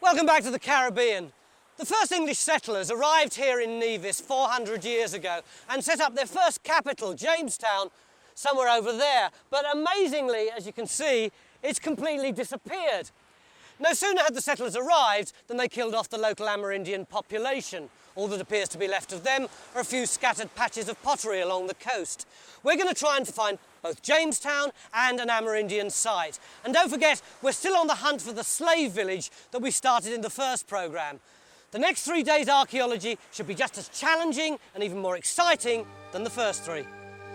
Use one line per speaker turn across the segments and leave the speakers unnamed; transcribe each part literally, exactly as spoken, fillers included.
Welcome back to the Caribbean. The first English settlers arrived here in Nevis four hundred years ago and set up their first capital, Jamestown, somewhere over there. But amazingly, as you can see, it's completely disappeared. No sooner had the settlers arrived than they killed off the local Amerindian population. All that appears to be left of them are a few scattered patches of pottery along the coast. We're going to try and find both Jamestown and an Amerindian site. And don't forget, we're still on the hunt for the slave village that we started in the first programme. The next three days' archaeology should be just as challenging and even more exciting than the first three.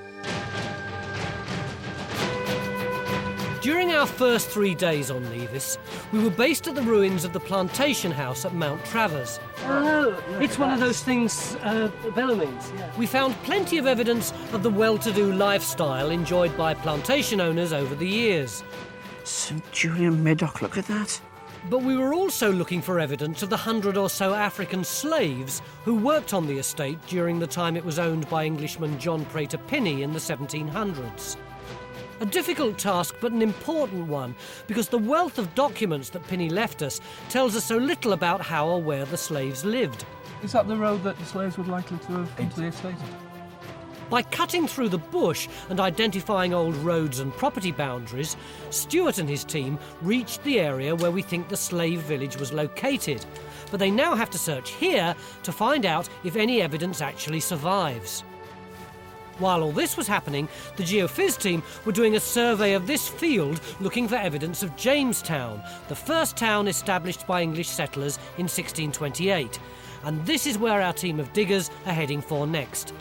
During our first three days on Nevis, we were based at the ruins of the plantation house at Mount Travers. Oh, it's one of those things, uh, Bellarmines. Yeah. We found plenty of evidence of the well-to-do lifestyle enjoyed by plantation owners over the years.
Saint Julian Medoc, look at that.
But we were also looking for evidence of the hundred or so African slaves who worked on the estate during the time it was owned by Englishman John Prater Pinney in the seventeen hundreds. A difficult task, but an important one, because the wealth of documents that Pinney left us tells us so little about how or where the slaves lived.
Is that the road that the slaves would likely to have come to the estate?
By cutting through the bush and identifying old roads and property boundaries, Stuart and his team reached the area where we think the slave village was located. But they now have to search here to find out if any evidence actually survives. While all this was happening, the Geophys team were doing a survey of this field looking for evidence of Jamestown, the first town established by English settlers in sixteen twenty-eight. And this is where our team of diggers are heading for next.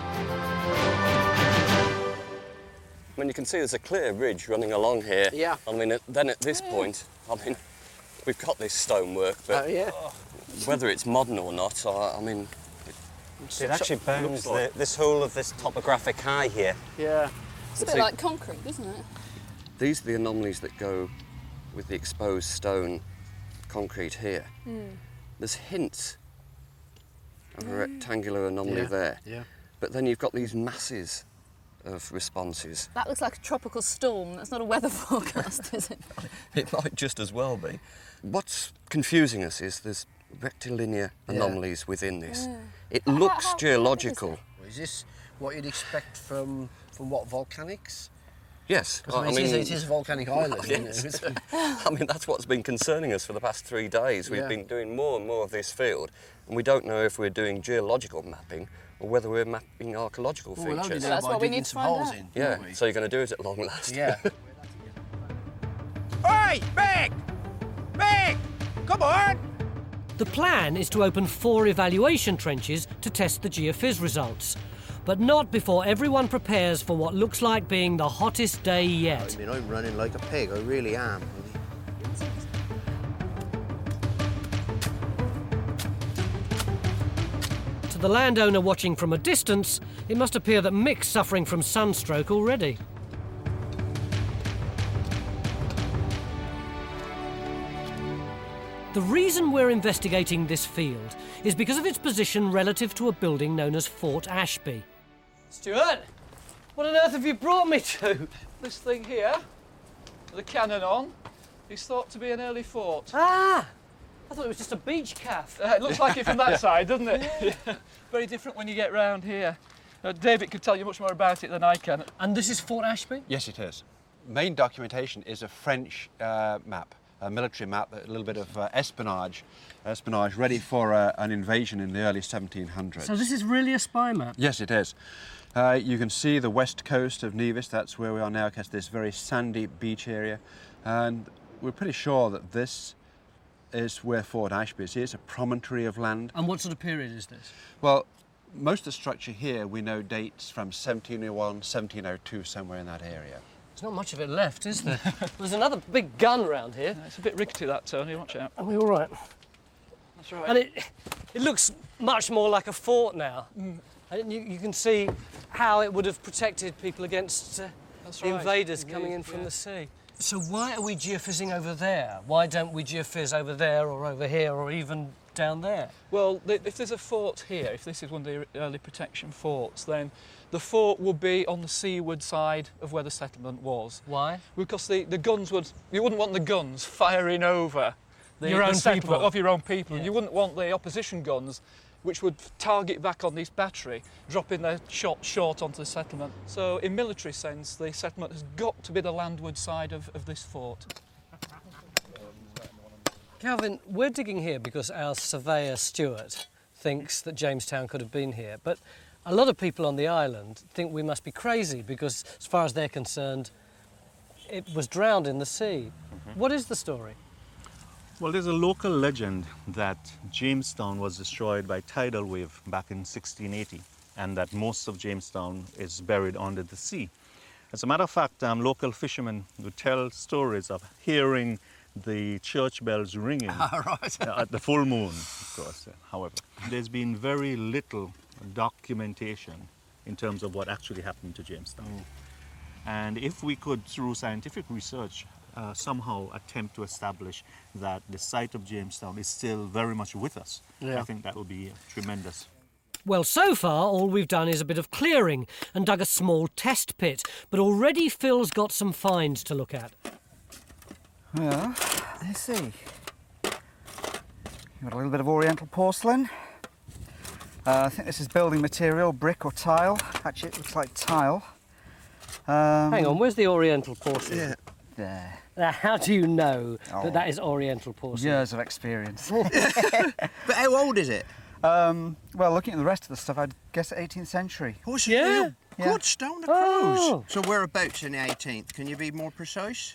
I mean, you can see there's a clear ridge running along here.
Yeah.
I mean, then at this point, I mean, we've got this stonework, but
Oh, yeah.
whether it's modern or not, I, I mean...
It actually bounds the, this whole of this topographic high here.
Yeah.
It's a bit
See,
like concrete, isn't it?
These are the anomalies that go with the exposed stone concrete here.
Mm.
There's hints of a rectangular anomaly
Yeah,
there.
yeah.
But then you've got these masses of responses.
That looks like a tropical storm. That's not a weather forecast, is it?
It might just as well be. What's confusing us is there's rectilinear
Yeah.
anomalies within this.
Yeah.
It
How-
looks
how- how
geological.
Is this what you'd expect from from what, volcanics?
Yes.
'Cause, I mean, it, is, it is a volcanic island,
Well,
isn't
yes.
it?
I mean, that's what's been concerning us for the past three days. We've
Yeah.
been doing more and more of this field, and we don't know if we're doing geological mapping or whether we're mapping archaeological
Well, we'll only
features.
know
That's
by
what we
digging
need to
some
find
holes
out.
in,
Yeah,
won't we?
so you're going to do it at long last.
Yeah.
Oi, Mick! Mick! Come on!
The plan is to open four evaluation trenches to test the Geophys results, but not before everyone prepares for what looks like being the hottest day yet.
I mean, I'm running like a pig, I really am.
To the landowner watching from a distance, it must appear that Mick's suffering from sunstroke already. The reason we're investigating this field is because of its position relative to a building known as Fort Ashby. Stuart, what on earth have you brought me to?
This thing here, the cannon on, is thought to be an early fort.
Ah, I thought it was just a beach calf.
Uh, it looks like it from that side, doesn't it? Yeah. Very different when you get round here. Uh, David could tell you much more about it than I can.
And this is Fort Ashby?
Yes, it is. Main documentation is a French uh, map, a military map, a little bit of uh, espionage, espionage ready for uh, an invasion in the early seventeen hundreds.
So this is really a spy map?
Yes, it is. Uh, you can see the west coast of Nevis, that's where we are now, because this very sandy beach area. And we're pretty sure that this is where Fort Ashby is. It's a promontory of land.
And what sort of period is this?
Well, most of the structure here we know dates from seventeen oh one, seventeen oh two, somewhere in that area.
There's not much of it left, is there? There's another big gun round here.
Uh, it's a bit rickety, that, Tony, watch out.
Are we all right?
That's right.
And it, it looks much more like a fort now.
Mm.
And you, you can see how it would have protected people against uh,
That's
the
right.
invaders
Indeed,
coming in from
yeah.
the sea. So why are we geophysics over there? Why don't we geophysics over there or over here or even down there?
Well, th if there's a fort here, if this is one of the early protection forts, then the fort would be on the seaward side of where the settlement was.
Why?
Because the, the guns would... You wouldn't want the guns firing over the,
Your
the
own
settlement
people.
of your own people.
Yeah.
You wouldn't want the opposition guns, which would target back on this battery, dropping their shot short onto the settlement. So in military sense, the settlement has got to be the landward side of, of this fort.
Calvin, we're digging here because our surveyor Stuart thinks that Jamestown could have been here, but a lot of people on the island think we must be crazy because, as far as they're concerned, it was drowned in the sea. Mm-hmm. What is the story?
Well, there's a local legend that Jamestown was destroyed by tidal wave back in sixteen eighty, and that most of Jamestown is buried under the sea. As a matter of fact, um, local fishermen would tell stories of hearing the church bells ringing
right.
uh, at the full moon, of course. However, there's been very little documentation in terms of what actually happened to Jamestown. Mm. And if we could, through scientific research, uh, somehow attempt to establish that the site of Jamestown is still very much with us,
Yeah.
I think that would be tremendous.
Well, so far, all we've done is a bit of clearing and dug a small test pit, but already Phil's got some finds to look at.
Well, let's see. You've got a little bit of Oriental porcelain. Uh, I think this is building material, brick or tile. Actually, it looks like tile. Um,
Hang on, where's the Oriental porcelain?
Yeah. There.
Now, how do you know
Oh.
that that is Oriental porcelain?
Years of experience.
But how old is it?
um, well, looking at the rest of the stuff, I'd guess eighteenth century.
Oh, it's
Yeah.
a real
Yeah.
good stone to
Oh.
cruise. So whereabouts in the eighteenth? Can you be more precise?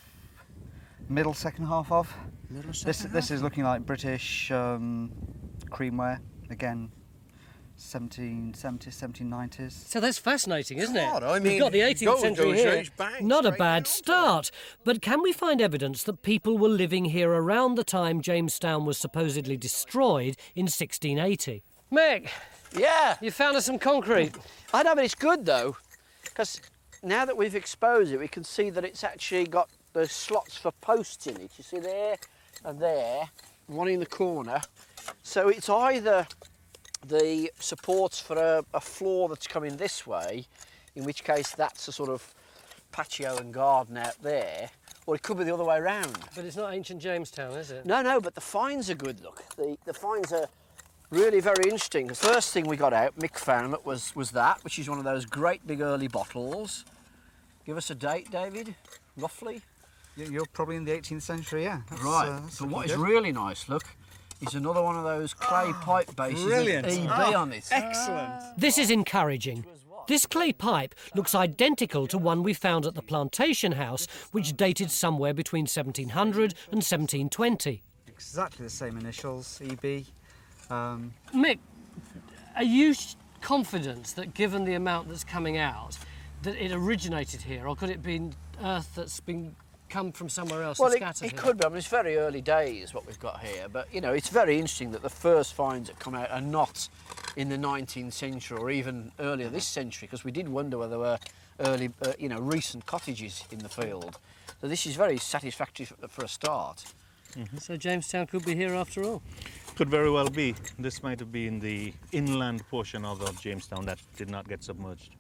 Middle second half of.
Middle
This
second
this
half?
is looking like British um, creamware. Again, seventeen seventies, seventeen nineties.
So that's fascinating, isn't it?
God, I
We've
mean,
got the eighteenth
goes-
century
goes
here.
right bang
Not a
straight
bad
down to it.
start. But can we find evidence that people were living here around the time Jamestown was supposedly destroyed in sixteen eighty? Mick,
Yeah,
you found us some concrete.
I know, but it's good though, because now that we've exposed it, we can see that it's actually got the slots for posts in it. You see there and there, one in the corner. So it's either the supports for a, a floor that's coming this way, in which case that's a sort of patio and garden out there, or it could be the other way around.
But it's not ancient Jamestown, is it?
No, no, but the finds are good, look. The, the finds are really very interesting. The first thing we got out, Mick found, was, was that, which is one of those great big early bottles. Give us a date, David, roughly.
You're probably in the eighteenth century, yeah. That's,
Right,
uh, that's
so
looking
what is
good.
really nice, look, is another one of those clay pipe bases
brilliant.
with E B
Oh,
on it.
excellent.
This is encouraging. This clay pipe looks identical to one we found at the plantation house, which dated somewhere between seventeen hundred and seventeen twenty.
Exactly the same initials, E B. Um,
Mick, are you sh- confident that given the amount that's coming out, that it originated here, or could it be earth that's been come from somewhere else
Well,
and
it,
scattered
it
here?
could be. I mean, it's very early days what we've got here, but you know, it's very interesting that the first finds that come out are not in the nineteenth century or even earlier this century, because we did wonder whether there were early, uh, you know, recent cottages in the field. So this is very satisfactory for, for a start.
Mm-hmm. So Jamestown could be here after all.
Could very well be. This might have been the inland portion of, of Jamestown that did not get submerged.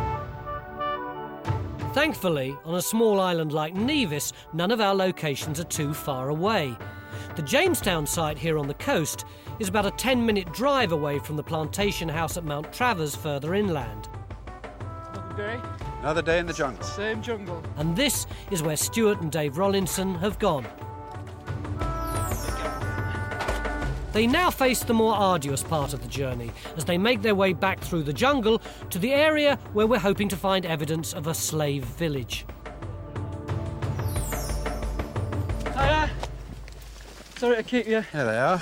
Thankfully, on a small island like Nevis, none of our locations are too far away. The Jamestown site here on the coast is about a ten minute drive away from the plantation house at Mount Travers further inland.
Another day,
Another day in the jungle.
same jungle.
And this is where Stuart and Dave Rollinson have gone. They now face the more arduous part of the journey as they make their way back through the jungle to the area where we're hoping to find evidence of a slave village.
Hiya. Sorry to keep you.
There they are.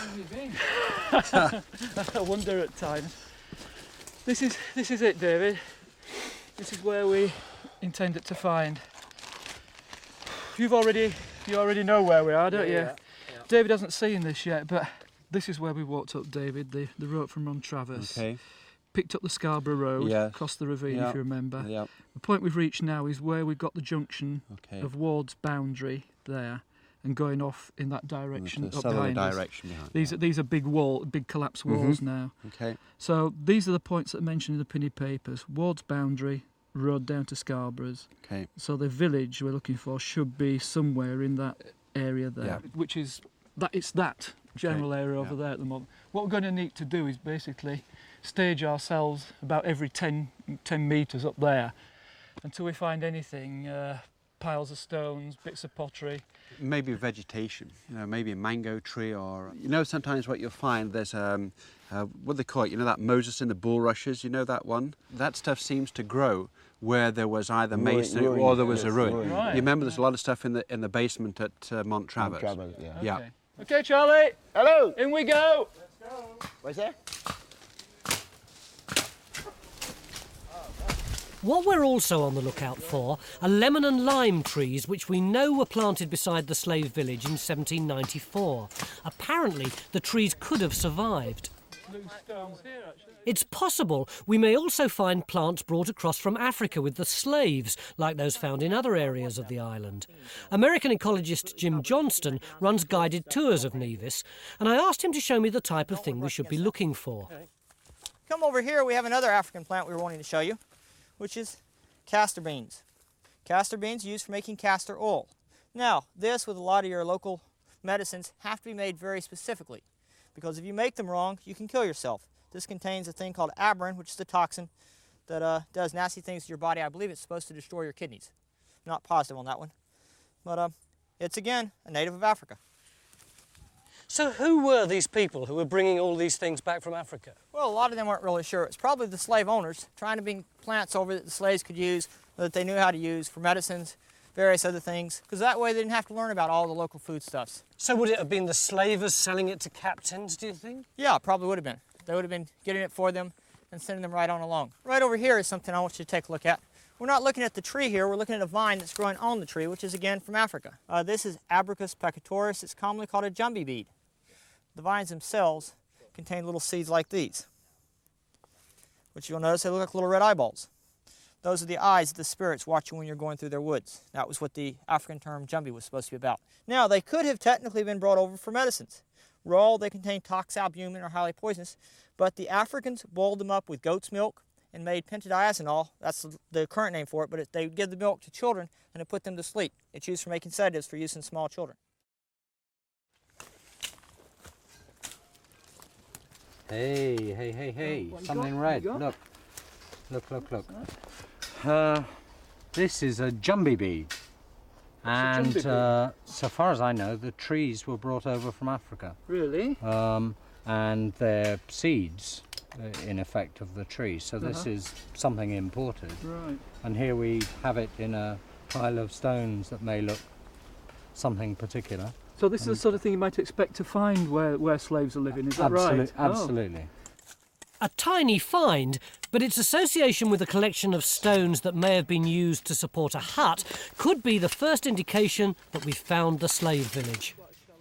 I wonder at times. This is this is it, David. This is where we intended to find. You've already you already know where we are, don't you?
Yeah,
David hasn't seen this yet, but this is where we walked up, David. The the road from Mount Travers.
Okay.
Picked up the Scarborough Road,
Yeah.
crossed the ravine,
Yeah.
if you remember.
Yeah.
The point we've reached now is where we've got the junction
Okay.
of Ward's boundary there, and going off in that direction
The
up
southerly
behind us.
direction behind.
These are these are big wall, big collapsed walls
Mhm.
now.
Okay.
So these are the points that are mentioned in the penny papers. Ward's boundary, road down to Scarborough's.
Okay.
So the village we're looking for should be somewhere in that area there,
Yeah.
which is that it's that general area over there at the moment. What we're going to need to do is basically stage ourselves about every ten, ten metres up there until we find anything, uh, piles of stones, bits of pottery.
Maybe vegetation, you know, maybe a mango tree, or, you know, sometimes what you'll find, there's, um, uh, what do they call it, you know, that Moses in the bulrushes, you know that one? That stuff seems to grow where there was either
Ruin,
masonry
ruin,
or there was
yes,
a ruin.
ruin.
Right.
You remember there's a lot of stuff in the in the basement at uh, Montravers.
Montravers, yeah.
Yeah.
Okay. Okay, Charlie.
Hello.
In we go.
Where's that?
What we're also on the lookout for are lemon and lime trees which we know were planted beside the slave village in seventeen ninety-four. Apparently, the trees could have survived.
Loose stones here, actually.
It's possible we may also find plants brought across from Africa with the slaves, like those found in other areas of the island. American ecologist Jim Johnston runs guided tours of Nevis, and I asked him to show me the type of thing we should be looking for.
Come over here, we have another African plant we were wanting to show you, which is castor beans. Castor beans are used for making castor oil. Now, this, with a lot of your local medicines, have to be made very specifically, because if you make them wrong, you can kill yourself. This contains a thing called aberrin, which is the toxin that uh, does nasty things to your body. I believe it's supposed to destroy your kidneys. Not positive on that one. But uh, it's, again, a native of Africa.
So who were these people who were bringing all these things back from Africa?
Well, a lot of them weren't really sure. It's probably the slave owners trying to bring plants over that the slaves could use, that they knew how to use for medicines, various other things, because that way they didn't have to learn about all the local foodstuffs.
So would it have been the slavers selling it to captains, do you think?
Yeah, it probably would have been. They would have been getting it for them and sending them right on along. Right over here is something I want you to take a look at. We're not looking at the tree here, we're looking at a vine that's growing on the tree, which is again from Africa. Uh, this is Abricus pecatoris. It's commonly called a jumby bead. The vines themselves contain little seeds like these, which you'll notice they look like little red eyeballs. Those are the eyes of the spirits watching when you're going through their woods. That was what the African term jumby was supposed to be about. Now, they could have technically been brought over for medicines. Raw, they contain toxalbumin, or highly poisonous, but the Africans boiled them up with goat's milk and made pentadiazole. That's the current name for it, but it, they would give the milk to children and it put them to sleep. It's used for making sedatives for use in small children.
Hey, hey, hey, hey,
What you
something
got?
red.
What you got?
Look, look, look, look. Uh, this is a jumby bead. And
jumby bead?
uh, so far as I know, the trees were brought over from Africa.
Really?
Um, and they're seeds, uh, in effect, of the tree. So this
Uh-huh.
is something imported.
Right.
And here we have it in a pile of stones that may look something particular.
So this is the sort of thing you might expect to find where, where slaves are living, is that
Absolute-
right? Oh.
Absolutely.
A tiny find, but its association with a collection of stones that may have been used to support a hut could be the first indication that we've found the slave village.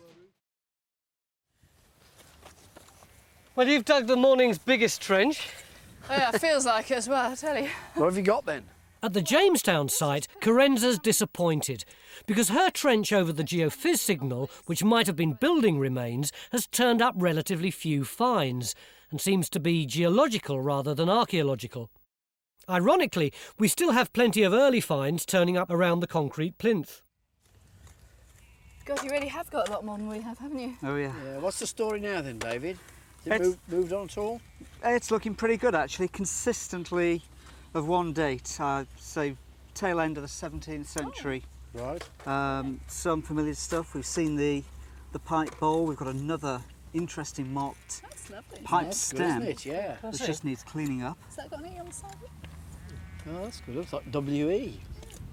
Well, you've dug the morning's biggest trench.
Yeah, it feels like it as well, I tell you.
What have you got then?
At the Jamestown site, Carenza's disappointed because her trench over the geophys signal, which might have been building remains, has turned up relatively few finds and seems to be geological rather than archaeological. Ironically, we still have plenty of early finds turning up around the concrete plinth.
God, you really have got a lot more than we have, haven't you?
Oh yeah.
Yeah, what's the story now then, David? Has it
It's-
moved, moved on at all?
It's looking pretty good actually, consistently of one date, I'd say tail end of the seventeenth century.
Oh, right.
Um, some familiar stuff, we've seen the, the pipe bowl, we've got another interesting marked
That's lovely.
pipe
That's good,
stem,
isn't it? Yeah.
which just needs cleaning up.
Has that got anything on the side of it?
Oh, that's good. Looks like W E.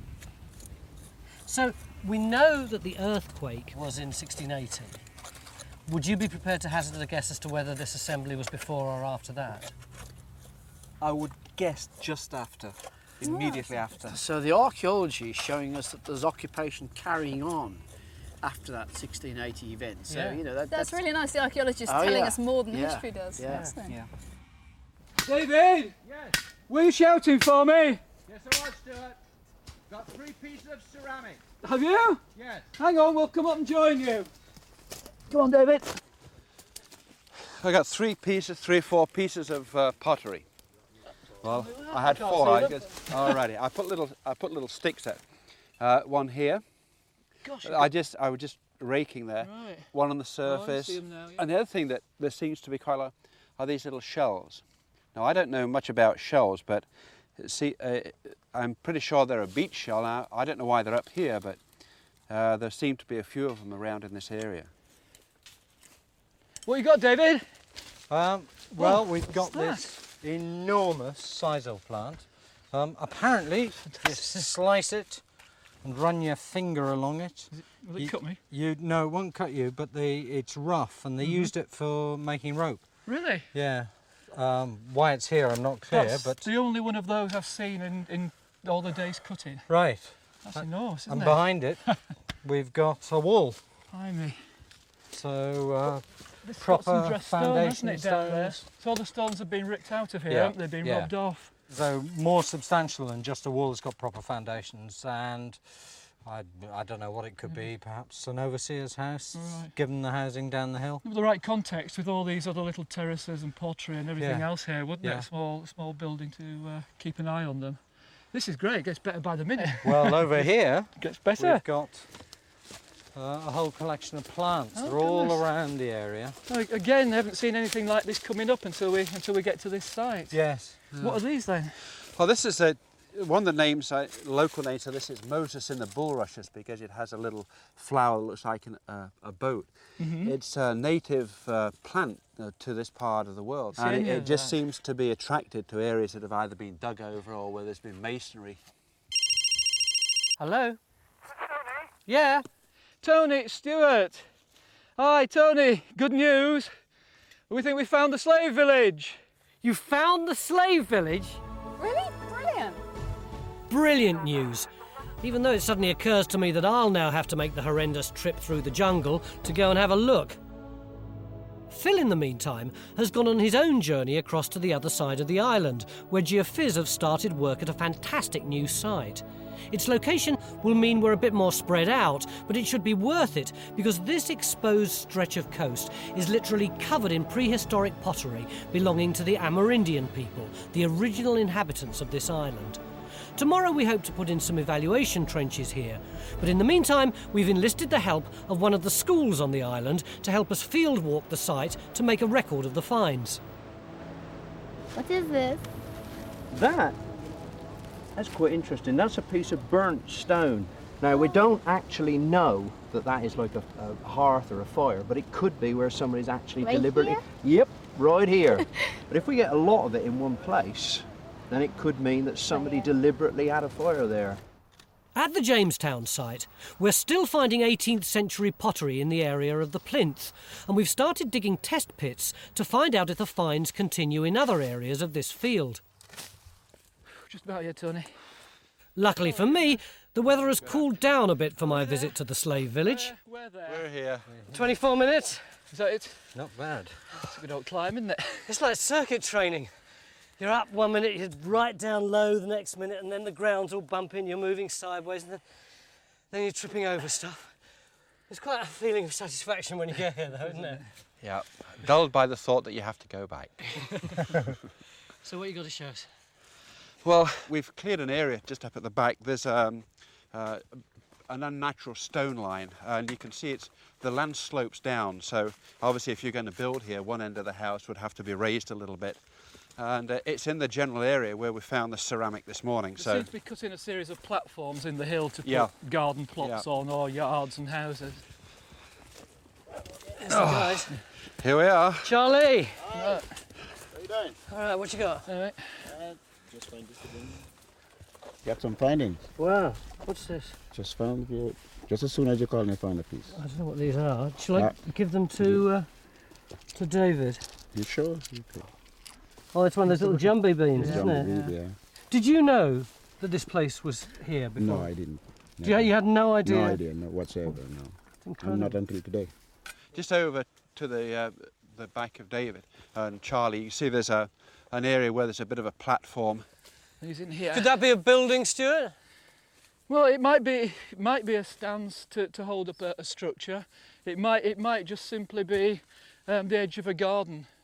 So, we know that the earthquake was in sixteen eighty. Would you be prepared to hazard a guess as to whether this assembly was before or after that?
I would guess just after, immediately after.
So the archaeology is showing us that there's occupation carrying on after that sixteen eighty event. So,
Yeah.
you know, that,
That's,
that's...
really nice, the archaeologist
Oh,
telling
yeah.
us more than
Yeah.
history does.
Yeah.
Excellent.
Yeah.
David! Yes? Were you shouting for me?
Yes, I was, Stuart. Got three pieces of ceramic.
Have you?
Yes.
Hang on, we'll come up and join you.
Come on, David.
I got three pieces, three, four pieces of uh, pottery. Well, I had
can't
four.
see
I
them.
just, alrighty, I put little, I put little sticks out. Uh, one here.
Gosh,
I just, I would just raking there,
Right.
one on the
Oh, I
surface.
see 'em now, yeah.
And the other thing that there seems to be quite a lot are these little shells. Now, I don't know much about shells, but see, uh, I'm pretty sure they're a beach shell. Now, I don't know why they're up here, but uh, there seem to be a few of them around in this area.
What you got, David?
Um, well,
Oh,
we've got
what's
this enormous sisal plant. Um, apparently, you slice it and run your finger along it.
Will it
you,
cut me?
You no, it won't cut you, but the it's rough, and they
Mhm.
used it for making rope.
Really?
Yeah. Um, why it's here, I'm not clear,
That's
but
the only one of those I've seen in, in all the days cutting.
right.
That's enormous, isn't
And
it?
behind it, we've got a wall.
Blimey.
So uh,
This got
proper
some dressed stone,
foundation
hasn't it, down there?
stones.
So all the stones have been ripped out of here,
Yeah,
haven't they? Been
yeah.
rubbed off.
So more substantial than just a wall that's got proper foundations, and I, I don't know what it could be, perhaps an overseer's house,
Right.
given the housing down the hill.
With the right context with all these other little terraces and pottery and everything
Yeah.
else here, wouldn't
Yeah.
it? A small, small building to uh, keep an eye on them. This is great. It gets better by the minute.
Well, over here,
it gets better.
we've got uh, a whole collection of plants.
Oh,
They're all
goodness.
around the area.
Oh, again, I haven't seen anything like this coming up until we until we get to this site.
Yes.
What are these then?
Well, this is a, one of the names, uh, local names for this is Moses in the bulrushes, because it has a little flower that looks like an, uh, a boat.
Mhm.
It's a native uh, plant uh, to this part of the world,
See
and it,
any
it
of
just
that?
seems to be attracted to areas that have either been dug over or where there's been masonry.
Hello? Tony? Yeah? Tony, it's Stuart. Hi, Tony. Good news. We think we found the slave village.
You found the slave village?
Really? Brilliant.
Brilliant news. Even though it suddenly occurs to me that I'll now have to make the horrendous trip through the jungle to go and have a look. Phil, in the meantime, has gone on his own journey across to the other side of the island, where Geophys have started work at a fantastic new site. Its location will mean we're a bit more spread out, but it should be worth it, because this exposed stretch of coast is literally covered in prehistoric pottery belonging to the Amerindian people, the original inhabitants of this island. Tomorrow we hope to put in some evaluation trenches here, but in the meantime we've enlisted the help of one of the schools on the island to help us field walk the site to make a record of the finds.
What is this?
That? That's quite interesting. That's a piece of burnt stone. Now, we don't actually know that that is like a, a hearth or a fire, but it could be where somebody's actually
Right
deliberately...
here?
Yep, right here. But if we get a lot of it in one place, then it could mean that somebody deliberately had a fire there.
At the Jamestown site, we're still finding eighteenth century pottery in the area of the plinth, and we've started digging test pits to find out if the finds continue in other areas of this field.
Just about here, Tony.
Luckily for me, the weather has cooled down a bit for my visit to the slave village.
We're there.
We're here.
twenty-four minutes.
Is that it?
Not bad.
It's a good old climb, isn't it?
It's like circuit training. You're up one minute, you're right down low the next minute, and then the ground's all bumping, you're moving sideways, and then, then you're tripping over stuff. It's quite a feeling of satisfaction when you get here, though, isn't it?
Yeah, dulled by the thought that you have to go back.
So what you got to show us?
Well, we've cleared an area just up at the back. There's um, uh, an unnatural stone line, and you can see it's the land slopes down. So obviously, if you're going to build here, one end of the house would have to be raised a little bit. And uh, it's in the general area where we found the ceramic this morning.
There
So
seems to be cutting a series of platforms in the hill to put
Yeah.
garden plots
Yeah.
on, or yards and houses.
There's the guys.
here we are.
Charlie!
How you doing?
All right, what you got?
All right.
Uh, just find this again. Got some findings.
Wow, what's this?
Just found you. Just as soon as you called me, found a piece.
I don't know what these are. Shall I
Uh,
give them to uh, to David?
You sure? You could.
Oh, it's one of those little jumbie beans, isn't
Jumbo
it?
bead, yeah.
Did you know that this place was here before?
No, I didn't.
Do you, you had no idea?
No idea, no whatsoever. No. And
incredible.
not until today.
Just over to the uh, the back of David and Charlie, you see there's a an area where there's a bit of a platform.
He's in here.
Could that be a building, Stuart?
Well, it might be. It might be a stance to, to hold up a, a structure. It might. It might just simply be um, the edge of a garden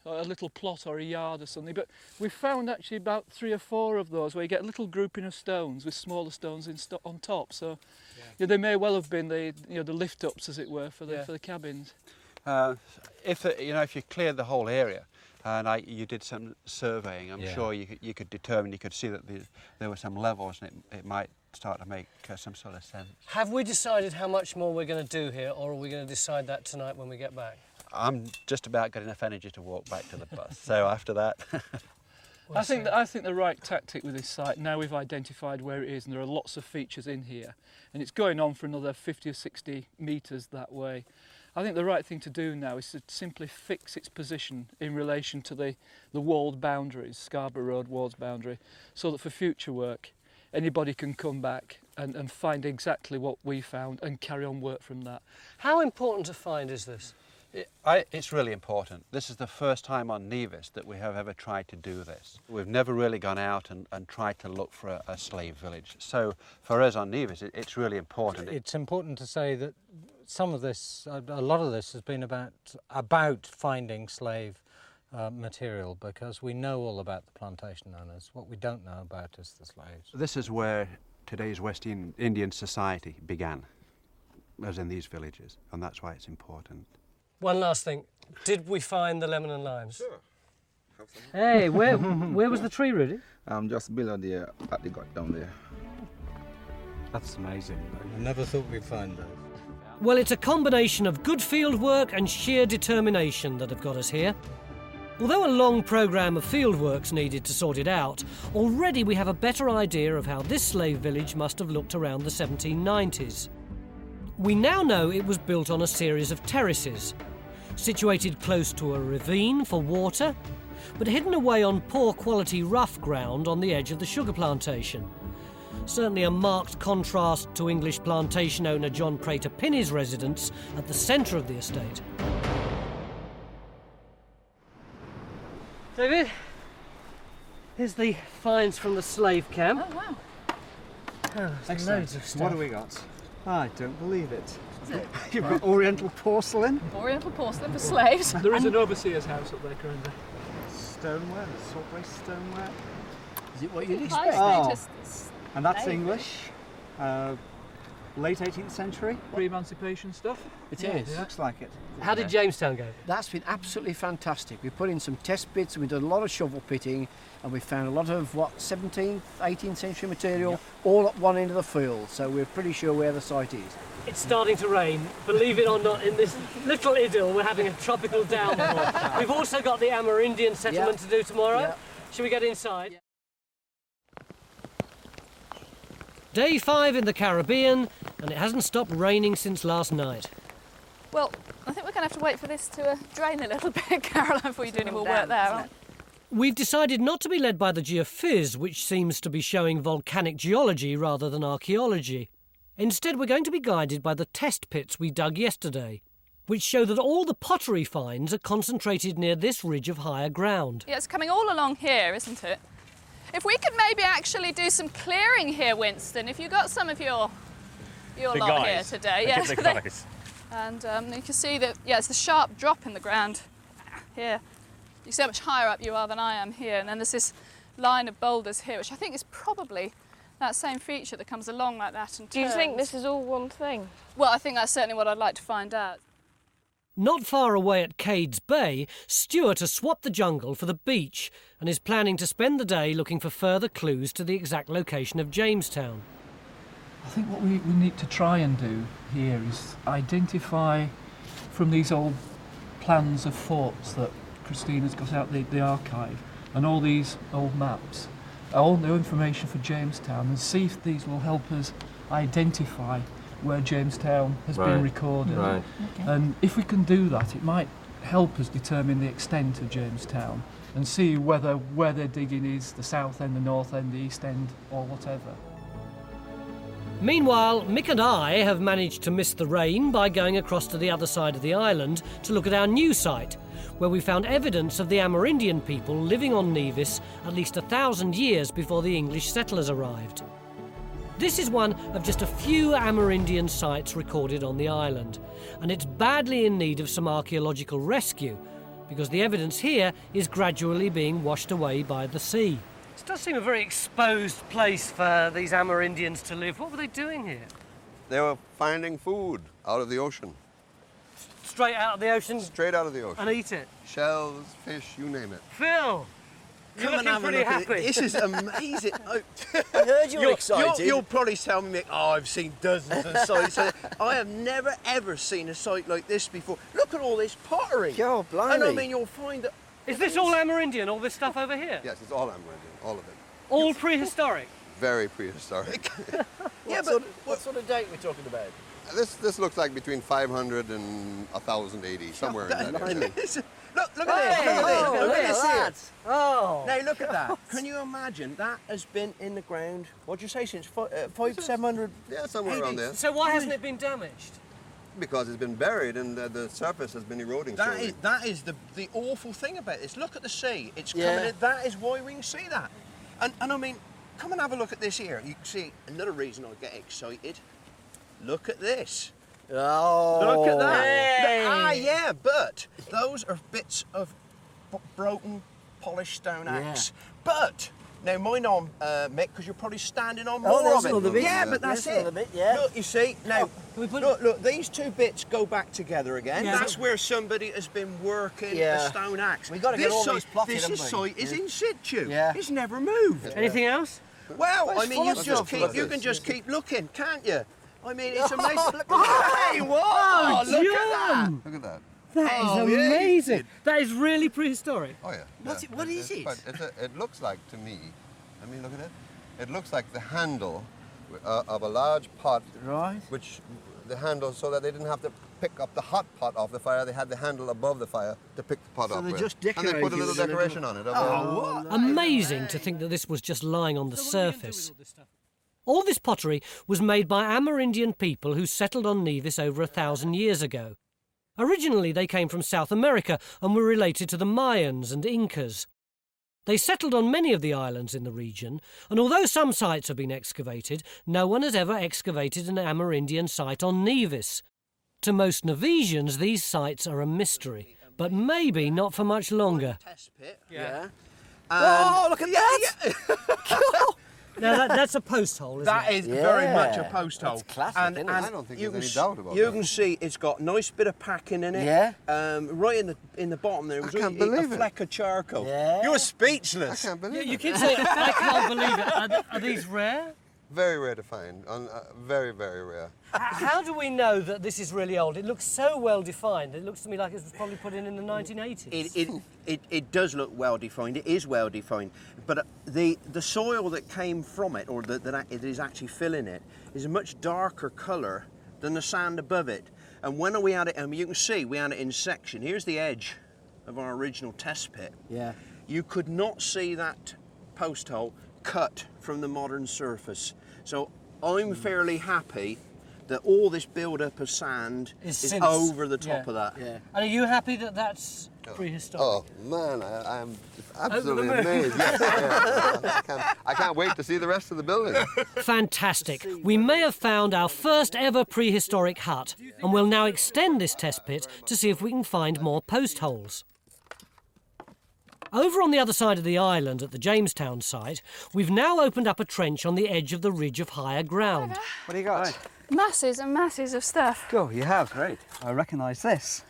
or a little plot or a yard or something, but we've found actually about three or four of those where you get a little grouping of stones with smaller stones in sto on top. So yeah. Yeah, they may well have been the you know the lift ups, as it were, for the yeah. for the cabins.
Uh, if it, you know if you cleared the whole area and I, you did some surveying, I'm
yeah.
sure you could, you could determine, you could see that the, there were some levels, and it, it might start to make uh, some sort of sense.
Have we decided how much more we're going to do here, or are we going to decide that tonight when we get back?
I'm just about got enough energy to walk back to the bus, so after that...
I think, that, I think the right tactic with this site, now we've identified where it is, and there are lots of features in here, and it's going on for another fifty or sixty metres that way. I think the right thing to do now is to simply fix its position in relation to the, the walled boundaries, Scarborough Road walled boundary, so that for future work, anybody can come back and, and find exactly what we found and carry on work from that.
How important to find is this?
It, I, it's really important. This is the first time on Nevis that we have ever tried to do this. We've never really gone out and, and tried to look for a, a slave village. So for us on Nevis, it, it's really important.
It's important to say that some of this, a, a lot of this has been about, about finding slave uh, material, because we know all about the plantation owners. What we don't know about is the slaves.
This is where today's West Indian society began, as in these villages, and that's why it's important.
One last thing. Did we find the lemon and limes?
Sure.
Hey, where where was the tree, Rudy?
Um, just below there, at the gut down there.
That's amazing. I never thought we'd find those.
Well, it's a combination of good field work and sheer determination that have got us here. Although a long programme of field work's needed to sort it out, already we have a better idea of how this slave village must have looked around the seventeen nineties. We now know it was built on a series of terraces, situated close to a ravine for water, but hidden away on poor quality rough ground on the edge of the sugar plantation. Certainly a marked contrast to English plantation owner John Prater Pinney's residence at the centre of the estate. David, here's the finds from the slave camp.
Oh, wow.
Oh, there's loads of stuff.
What have we got? I don't believe it. You've got Oriental porcelain.
Oriental porcelain for slaves.
There is an overseer's house up there, Granda.
Stoneware, salt-waste stoneware.
Is it what you'd
High
expect?
status.
And that's
Slave.
English. Uh, late eighteenth century.
Pre-emancipation stuff?
It
Yeah,
is.
It looks like it.
How did Jamestown go?
That's been absolutely fantastic. We put in some test bits, we've done a lot of shovel pitting, and we found a lot of, what, seventeenth, eighteenth century material, yep. all at one end of the field, so we're pretty sure where the site is.
It's starting to rain. Believe it or not, in this little idyll, we're having a tropical downpour. We've also got the Amerindian settlement
Yep.
to do tomorrow.
Yep.
Shall we get inside? Yep. Day five in the Caribbean, and it hasn't stopped raining since last night.
Well, I think we're going to have to wait for this to uh, drain a little bit, Caroline, before you do any more work there.
We've decided not to be led by the geophys, which seems to be showing volcanic geology rather than archaeology. Instead, we're going to be guided by the test pits we dug yesterday, which show that all the pottery finds are concentrated near this ridge of higher ground.
Yeah, it's coming all along here, isn't it? If we could maybe actually do some clearing here, Winston, if you got some of your your
The
lot
guys.
here today.
I
Yeah,
get the
so they-
guys.
and um, you can see that, yeah, it's the sharp drop in the ground here. You see how much higher up you are than I am here, and then there's this line of boulders here, which I think is probably that same feature that comes along like that and
Do you think
turns.
this is all one thing?
Well, I think that's certainly what I'd like to find out.
Not far away at Cades Bay, Stuart has swapped the jungle for the beach and is planning to spend the day looking for further clues to the exact location of Jamestown.
I think what we, we need to try and do here is identify from these old plans of forts that Christina's got out the, the archive and all these old maps, all new information for Jamestown, and see if these will help us identify where Jamestown has
Right,
been recorded.
right.
Okay.
And if we can do that, it might help us determine the extent of Jamestown and see whether where they're digging is the south end, the north end, the east end, or whatever.
Meanwhile, Mick and I have managed to miss the rain by going across to the other side of the island to look at our new site, where we found evidence of the Amerindian people living on Nevis at least a thousand years before the English settlers arrived. This is one of just a few Amerindian sites recorded on the island, and it's badly in need of some archaeological rescue, because the evidence here is gradually being washed away by the sea. It does seem a very exposed place for these Amerindians to live. What were they doing here?
They were finding food out of the ocean.
Straight out of the ocean?
Straight out of the ocean.
And eat it?
Shells, fish, you name it.
Phil! You're
Come and
looking
have a
pretty
look at
happy.
it. This is amazing. I
heard you were
you'll,
excited.
You'll, you'll probably tell me, Mick, oh, I've seen dozens of sites. I have never, ever seen a site like this before. Look at all this pottery.
God, blimey.
And I mean, you'll find that...
Is this all Amerindian, all this stuff over here?
Yes, it's all Amerindian, all of it.
All prehistoric?
Very prehistoric.
yeah, but sort of, what sort of date are we talking about?
This this looks like between five hundred and one thousand A D, somewhere
Oh,
in that area.
Look, look
Hey,
at this, look at this,
oh,
look
look
at
at
this
that.
here.
Oh.
Now look at that. Can you imagine, that has been in the ground, what'd you say, since five, uh, five seven hundred?
Yeah, somewhere around there.
So why hasn't it been damaged?
Because it's been buried and the, the surface has been eroding
That
slowly.
is, that is the, the awful thing about this. Look at the sea. It's
Yeah.
coming in. That is why we can see that. And, and I mean, come and have a look at this here. You can see another reason I get excited. Look at this.
Oh.
Look at that.
Hey.
Ah, yeah, but those are bits of b- broken, polished stone axe. But now mine on, uh, Mick, because you're probably standing on
Oh,
more
there's
of it.
another bit.
Yeah, but that's
There's
it.
another bit, yeah.
Look, you see now. Look, look, these two bits go back together again.
Yeah.
That's where somebody has been working
Yeah.
a stone axe.
We gotta get
This
all
site-
these plotted,
This
haven't
is
we?
site is
Yeah.
in situ.
Yeah.
It's never moved.
Anything else?
Well,
Well,
I
it's
mean,
full
you
of
just
stuff.
keep,
Look
you
at
can
this.
just keep looking, can't you? I mean, it's
Oh,
amazing.
look at that.
Hey, whoa!
Oh,
look at that.
John!
Look at that.
That is
Oh, yeah.
amazing. That is really prehistoric.
Oh, yeah.
What's
yeah.
it- what is
it's
it?
quite- it's a, it looks like, to me, I mean, look at it. It looks like the handle uh, of a large pot.
Right.
Which, the handle, so that they didn't have to pick up the hot pot off the fire, they had the handle above the fire to pick the pot
So
up
they
with.
just
and they put a
decorated
little
with a little-
decoration on it. of,
Oh,
uh,
what?
Amazing to think that this was just lying on the surface. All this pottery was made by Amerindian people who settled on Nevis over a thousand years ago. Originally they came from South America and were related to the Mayans and Incas. They settled on many of the islands in the region, and although some sites have been excavated, no one has ever excavated an Amerindian site on Nevis. To most Nevisians, these sites are a mystery, but maybe not for much longer.
Test pit.
Yeah.
Oh,
look at that!
Now that, that's a post hole, isn't
That
it?
is very
Yeah.
much a post hole.
That's classic,
and,
isn't it?
and
I don't think
you
there's
can
any
s-
doubt about
You
that.
can see it's got a nice bit of packing in it.
Yeah.
Um, right in the in the bottom there,
I
was
can't
a,
believe
a
it.
fleck of charcoal.
Yeah.
You're
I
speechless.
can't believe
You,
it.
you keep saying, I can't believe it. Are, th- are these rare?
Very rare to find. Un, uh, very, very rare.
H- How do we know that this is really old? It looks so well defined. It looks to me like it was probably put in in the nineteen eighties.
It, it, it, it does look well defined. It is well defined, but uh, the the soil that came from it, or that, that it is actually filling it, is a much darker colour than the sand above it. And when we had it, and you can see we had it in section. Here's the edge of our original test pit.
Yeah.
You could not see that post hole cut from the modern surface. So I'm fairly happy that all this build-up of sand
Is
is
since-
over the top
yeah.
of that.
Yeah.
And are you happy that that's prehistoric?
Oh, man, I, I'm absolutely
moon.
amazed. Yes, yeah. I, can't, I can't wait to see the rest of the building.
Fantastic. We may have found our first ever prehistoric hut, and we'll now extend this test pit to see if we can find more post holes. Over on the other side of the island at the Jamestown site, we've now opened up a trench on the edge of the ridge of higher ground.
What do you got?
Masses and masses of stuff.
Cool, you have. Great. I recognise this.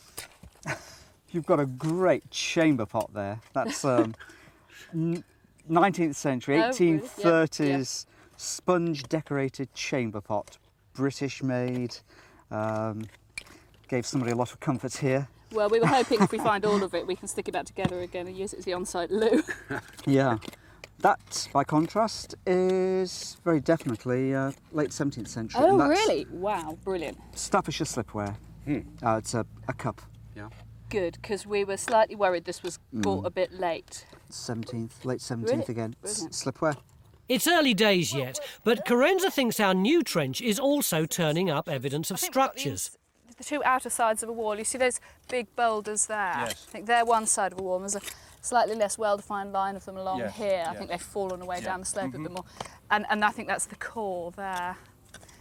You've got a great chamber pot there. That's um, n- nineteenth century,
Oh, really?
eighteen thirties
Yeah, yeah.
sponge decorated chamber pot. British made. Um, gave somebody a lot of comfort here.
Well, we were hoping if we find all of it, we can stick it back together again and use it as the on-site loo.
Yeah. That, by contrast, is very definitely uh, late seventeenth century.
Oh,
and that's
really? Wow, brilliant.
Staffordshire slipware. Uh, it's a, a cup.
Yeah.
Good, because we were slightly worried this was bought a bit late.
seventeenth, late seventeenth
Really?
again. S-
Brilliant.
slipware.
It's early days yet, but Carenza thinks our new trench is also turning up evidence of structures.
The two outer sides of a wall, you see those big boulders there?
Yes.
I think they're one side of a wall. There's a slightly less well-defined line of them along
Yes,
here. I
yeah.
think they've fallen away
Yeah.
down the slope
Mhm.
a bit more. And, and I think that's the core there.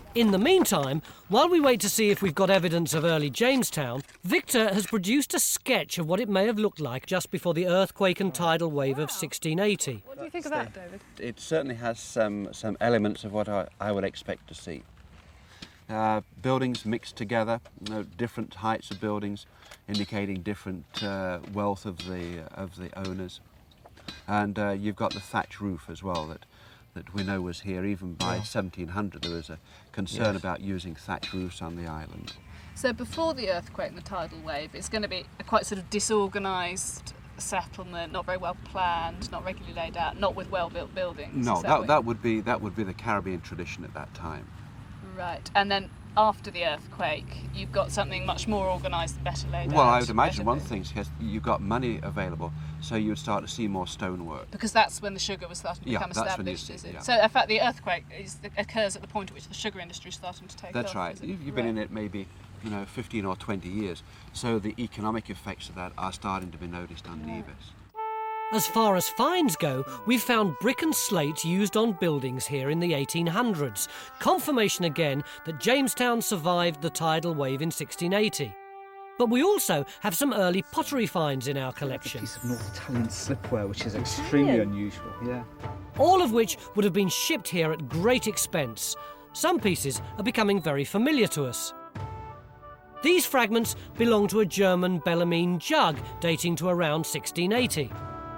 In the meantime, while we wait to see if we've got evidence of early Jamestown, Victor has produced a sketch of what it may have looked like just before the earthquake and tidal wave of sixteen eighty.
What do you think of that, David?
It certainly has some, some elements of what I, I would expect to see. Uh, buildings mixed together, you know, different heights of buildings, indicating different uh, wealth of the, of the owners. And uh, you've got the thatch roof as well that that we know was here. Even by yeah. seventeen hundred there was a concern yes. about using thatch roofs on the island.
So before the earthquake and the tidal wave, it's going to be a quite sort of disorganised settlement, not very well planned, not regularly laid out, not with well-built buildings.
No,
that,
that, that would be that would be the Caribbean tradition at that time.
Right, and then after the earthquake, you've got something much more organised, better laid
well,
out.
Well, I would imagine one
built.
thing is you've got money available, so you would start to see more stonework.
Because that's when the sugar was starting to
yeah,
become
that's
established,
when you
is
see,
it?
yeah.
So, in fact, the earthquake is, occurs at the point at which the sugar industry is starting to take
That's
off.
right. You've, you've been
right.
in it maybe, you know, fifteen or twenty years, so the economic effects of that are starting to be noticed on
yeah.
Nevis.
As far as finds go, we've found brick and slate used on buildings here in the eighteen hundreds. Confirmation again that Jamestown survived the tidal wave in sixteen eighty. But we also have some early pottery finds in our collection.
A piece of North Italian slipware, which is extremely
Italian.
unusual, yeah.
All of which would have been shipped here at great expense. Some pieces are becoming very familiar to us. These fragments belong to a German Bellarmine jug dating to around sixteen eighty.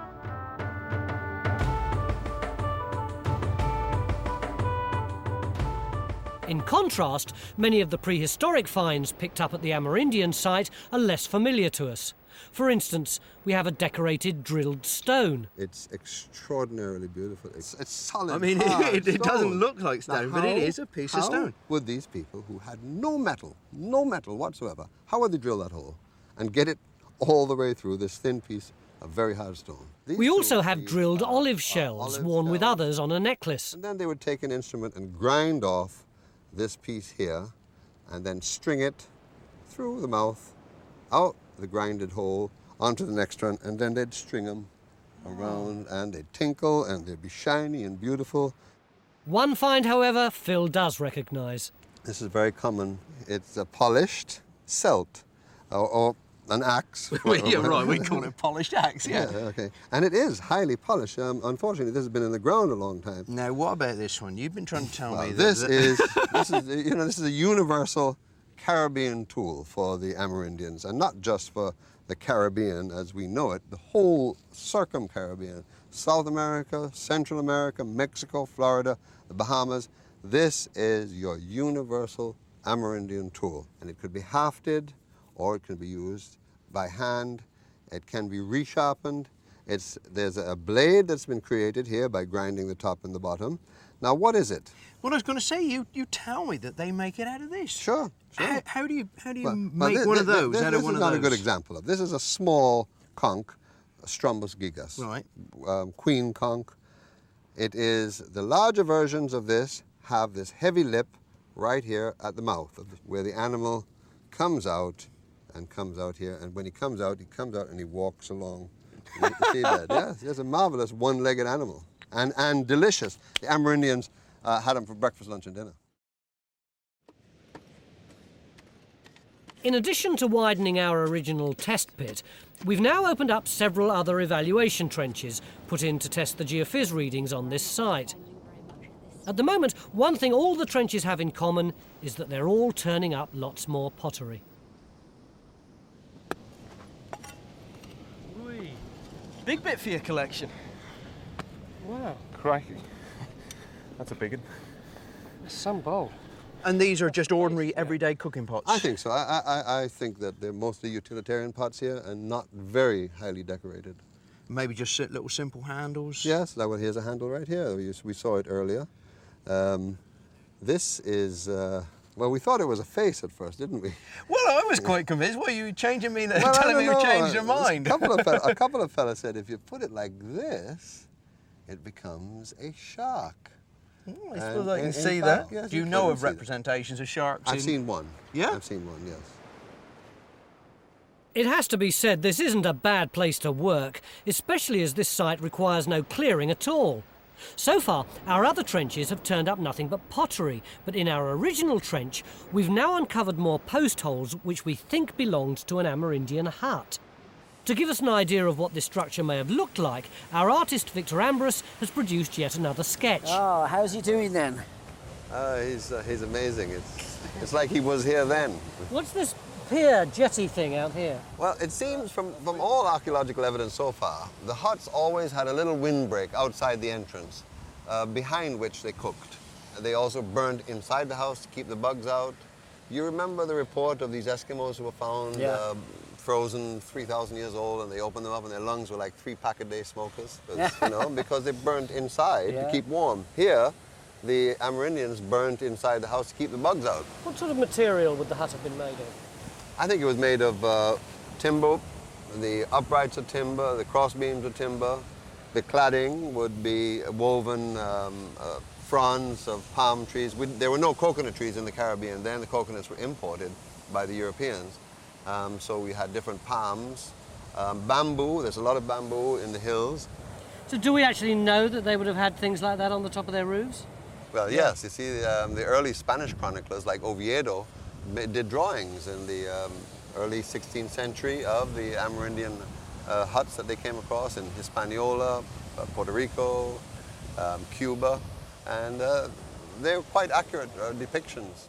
In contrast, many of the prehistoric finds picked up at the Amerindian site are less familiar to us. For instance, we have a decorated drilled stone.
It's extraordinarily beautiful. It's, it's solid.
I mean, it, it doesn't look like stone,
now,
but
how,
it is a piece of stone.
Would these people who had no metal, no metal whatsoever, how would they drill that hole and get it all the way through this thin piece of very hard stone? These
we also have
these,
drilled
uh,
olive shells
olive
worn
shells.
with others on a necklace.
And then they would take an instrument and grind off this piece here and then string it through the mouth, out the grinded hole, onto the next one, and then they'd string them around and they'd tinkle and they'd be shiny and beautiful.
One find, however, Phil does recognise.
This is very common. It's a polished celt, or, or an axe.
You're right, we call it polished axe, yeah.
yeah. Okay, and it is highly polished. Um, unfortunately, this has been in the ground a long time.
Now, what about this one? You've been trying to tell
well,
me that...
This
that
is, this is, you know, this is a universal Caribbean tool for the Amerindians, and not just for the Caribbean as we know it, the whole circum-Caribbean, South America, Central America, Mexico, Florida, the Bahamas. This is your universal Amerindian tool, and it could be hafted, or it can be used by hand. It can be resharpened. It's, there's a blade that's been created here by grinding the top and the bottom. Now, what is it?
Well, I was going to say, you, you tell me that they make it out of this.
Sure, sure.
How, how do you, how do you
well,
make
well, this,
one of those
this,
out
this
of one of
those? This is not
those?
a good example of. This is a small conch, a Strumbus gigas.
Right.
Um, queen conch. It is, the larger versions of this have this heavy lip right here at the mouth, of the, where the animal comes out and comes out here. And when he comes out, he comes out and he walks along. You see that? Yes, it's a marvelous one-legged animal. And, and delicious. The Amerindians uh, had them for breakfast, lunch, and dinner.
In addition to widening our original test pit, we've now opened up several other evaluation trenches put in to test the geophys readings on this site. At the moment, one thing all the trenches have in common is that they're all turning up lots more pottery.
Big bit for your collection.
Wow. Crikey. That's a big one.
Some bowl.
And these are just ordinary, everyday cooking pots?
I think so. I, I, I think that they're mostly utilitarian pots here and not very highly decorated.
Maybe just little simple handles?
Yes, well, here's a handle right here. We, we saw it earlier. Um, this is, uh, well, we thought it was a face at first, didn't we?
Well, I was quite convinced. What, you changing me,
well,
telling me you
know.
changed your mind?
A couple, of fella, a couple of fellas said if you put it like this, it becomes a shark.
Oh, I suppose I can
in,
see
in
that.
fact, yes,
Do you
you
know
can
of
see that.
representations of sharks?
I've
in...
seen one.
Yeah?
I've seen one, yes.
It has to be said this isn't a bad place to work, especially as this site requires no clearing at all. So far, our other trenches have turned up nothing but pottery, but in our original trench, we've now uncovered more post holes which we think belonged to an Amerindian hut. To give us an idea of what this structure may have looked like, our artist Victor Ambrus has produced yet another sketch.
Oh, how's he doing then?
Uh, he's, uh, he's amazing. It's, it's like he was here then.
What's this pier jetty thing out here?
Well, it seems from, from all archaeological evidence so far, the huts always had a little windbreak outside the entrance, uh, behind which they cooked. They also burned inside the house to keep the bugs out. You remember the report of these Eskimos who were found
Yeah.
uh, frozen three thousand years old, and they opened them up and their lungs were like three pack a day smokers, 'cause, you know, because they burnt inside
Yeah.
to keep warm. Here, the Amerindians burnt inside the house to keep the bugs out.
What sort of material would the hut have been made of?
I think it was made of uh, timber. The uprights are timber, the cross beams are timber. The cladding would be woven um, uh, fronds of palm trees. We, there were no coconut trees in the Caribbean then. The coconuts were imported by the Europeans. Um, so we had different palms. Um, bamboo, there's a lot of bamboo in the hills.
So do we actually know that they would have had things like that on the top of their roofs?
Well, yes, you see, um, the early Spanish chroniclers like Oviedo ma- did drawings in the um, early sixteenth century of the Amerindian uh, huts that they came across in Hispaniola, uh, Puerto Rico, um, Cuba, and uh, they were quite accurate uh, depictions.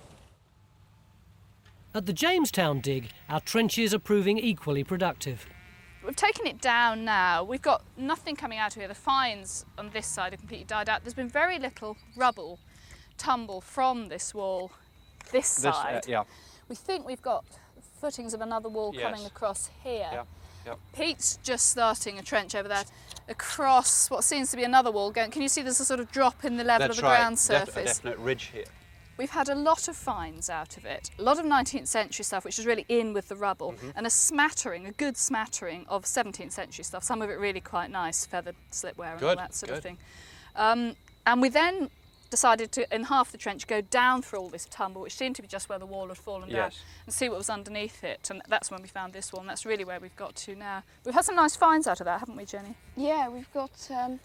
At the Jamestown dig, our trenches are proving equally productive.
We've taken it down now. We've got nothing coming out of here. The fines on this side have completely died out. There's been very little rubble tumble from this wall, this
This, uh,
side.
yeah.
We think we've got footings of another wall
Yes.
coming across here.
Yeah, yeah.
Pete's just starting a trench over there across what seems to be another wall going. Can you see there's a sort of drop in the level
That's
of the
right.
ground
Def-
surface?
a definite ridge here.
We've had a lot of finds out of it, a lot of nineteenth century stuff which is really in with the rubble,
Mhm.
and a smattering, a good smattering of seventeenth century stuff, some of it really quite nice, feathered slipware and all
Good,
that sort of
good.
thing. Um, and we then decided to, in half the trench, go down through all this tumble, which seemed to be just where the wall had fallen down,
Yes.
and see what was underneath it, and that's when we found this wall, and that's really where we've got to now. We've had some nice finds out of that, haven't we, Jenny?
Yeah, we've got um,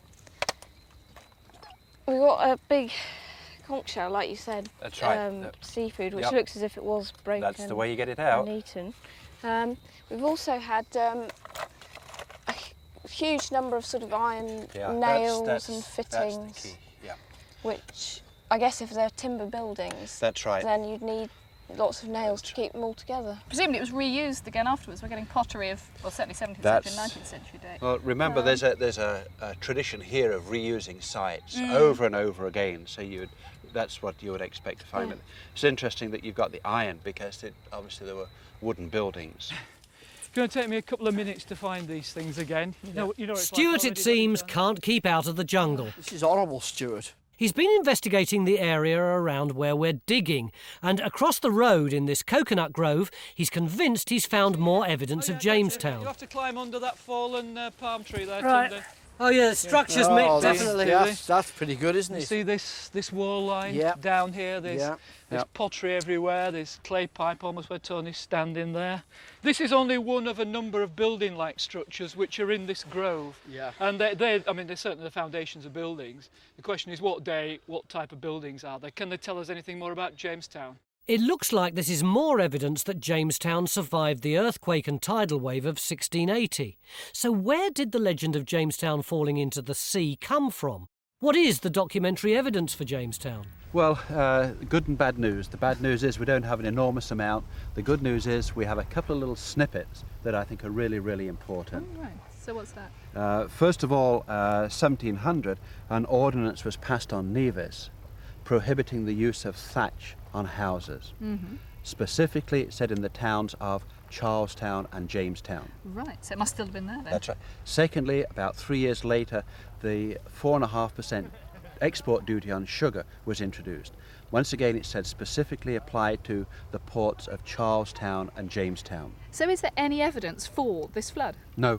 we've got a big conch shell, like you said.
That's right.
Um,
Yep.
seafood, which
Yep.
looks as if it was broken.
That's the way you get it out.
And eaten. Um, we've also had um, a hu- huge number of sort of iron
Yeah,
nails
that's, that's,
and
that's the
fittings,
key. Yeah.
which I guess if they're timber buildings,
That's right.
then you'd need lots of nails to keep them all together.
Presumably it was reused again afterwards. We're getting pottery of, well, certainly seventeenth
That's-
century, nineteenth century date.
Well, remember,
Um,
there's a there's a, a tradition here of reusing sites
Mm.
over and over again. So you, that's what you would expect to find.
Yeah.
It's interesting that you've got the iron because it, obviously there were wooden buildings.
It's going to take me a couple of minutes to find these things again. You know, you know what it's like
Stuart, it
already.
seems, can't keep out of the jungle.
This is horrible, Stuart.
He's been investigating the area around where we're digging, and across the road in this coconut grove, he's convinced he's found more evidence
Oh, yeah,
of
that's it.
Jamestown.
You have to climb under that fallen uh, palm tree there,
Right.
Tunde.
Oh yeah, the structure's
Oh,
mixed.
that's,
Definitely.
that's, that's pretty good, isn't
You
it?
see this this wall line
Yeah.
down here, there's,
Yeah.
there's
Yeah.
pottery everywhere, there's clay pipe almost where Tony's standing there. This is only one of a number of building-like structures which are in this grove.
Yeah.
And they, they, I mean, they're certainly the foundations of buildings. The question is what day, what type of buildings are they? Can they tell us anything more about Jamestown?
It looks like this is more evidence that Jamestown survived the earthquake and tidal wave of sixteen eighty. So where did the legend of Jamestown falling into the sea come from? What is the documentary evidence for Jamestown?
Well, uh, good and bad news. The bad news is we don't have an enormous amount. The good news is we have a couple of little snippets that I think are really, really important.
Oh, right. So what's that?
Uh, first of all, uh, seventeen hundred, an ordinance was passed on Nevis prohibiting the use of thatch on houses.
Mm-hmm.
Specifically, it said in the towns of Charlestown and Jamestown.
Right, so it must still have been there then.
That's right. Secondly, about three years later, the four and a half percent export duty on sugar was introduced. Once again, it said specifically applied to the ports of Charlestown and Jamestown.
So is there any evidence for this flood?
No,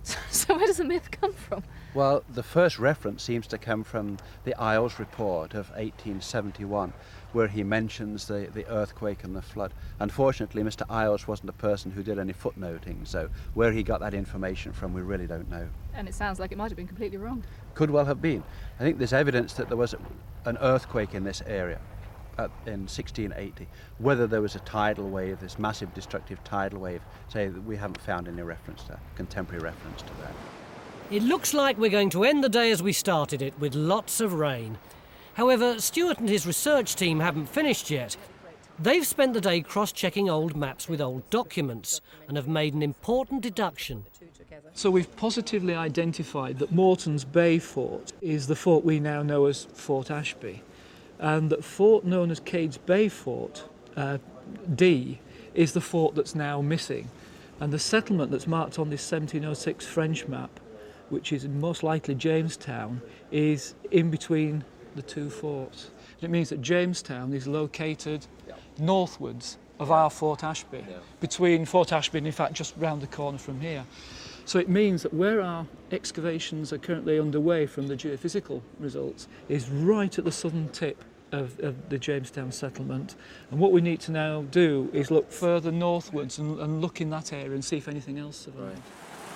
So where does the myth come from?
Well, the first reference seems to come from the Isles report of eighteen seventy-one, where he mentions the, the earthquake and the flood. Unfortunately, Mister Isles wasn't a person who did any footnoting, so where he got that information from, we really don't know.
And it sounds like it might have been completely wrong.
Could well have been. I think there's evidence that there was an earthquake in this area at, in sixteen eighty. Whether there was a tidal wave, this massive destructive tidal wave, say that we haven't found any reference to that, contemporary reference to that.
It looks like we're going to end the day as we started it, with lots of rain. However, Stuart and his research team haven't finished yet. They've spent the day cross-checking old maps with old documents and have made an important deduction.
So we've positively identified that Morton's Bay Fort is the fort we now know as Fort Ashby, and that fort known as Cades Bay Fort, uh, D, is the fort that's now missing. And the settlement that's marked on this seventeen oh six French map, which is most likely Jamestown, is in between the two forts. It means that Jamestown is located northwards of our Fort Ashby, yeah. between Fort Ashby and in fact just round the corner from here. So it means that where our excavations are currently underway from the geophysical results is right at the southern tip of, of the Jamestown settlement. And what we need to now do is look further northwards and, and look in that area and see if anything else survives. Right.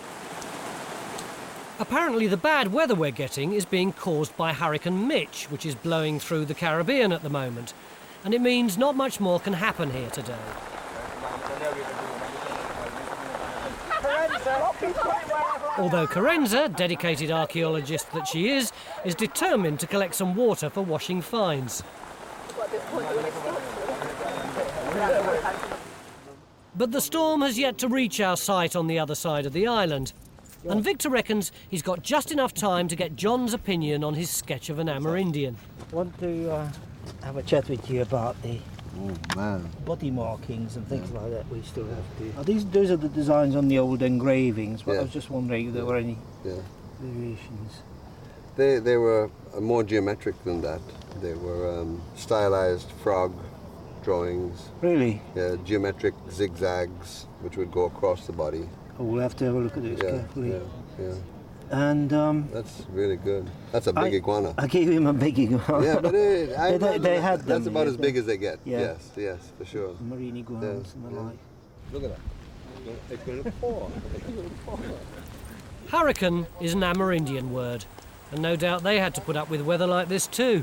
Apparently the bad weather we're getting is being caused by Hurricane Mitch, which is blowing through the Caribbean at the moment. And it means not much more can happen here today. Although Carenza, dedicated archaeologist that she is, is determined to collect some water for washing finds. But the storm has yet to reach our site on the other side of the island. And Victor reckons he's got just enough time to get John's opinion on his sketch of an Amerindian.
I want to uh, have a chat with you about the
oh, man.
body markings and things yeah. like that we still have to. Are these, those are the designs on the old engravings, but yeah. I was just wondering if there were any
yeah.
variations.
They, they were more geometric than that. They were um, stylized frog drawings.
Really?
Yeah, geometric zigzags which would go across the body.
Oh, we'll have to have a look at those
yeah,
carefully.
Yeah, yeah.
And um,
that's really good. That's a big
I,
iguana.
I gave him a big iguana.
Yeah, but it, I,
they, they had them.
That's about
yeah,
as big as they get.
Yeah.
Yes, yes, for sure.
Marine iguanas yeah, and the
yeah.
like.
Look at that. It's going to pour. It's going to pour.
Hurricane is an Amerindian word, and no doubt they had to put up with weather like this too.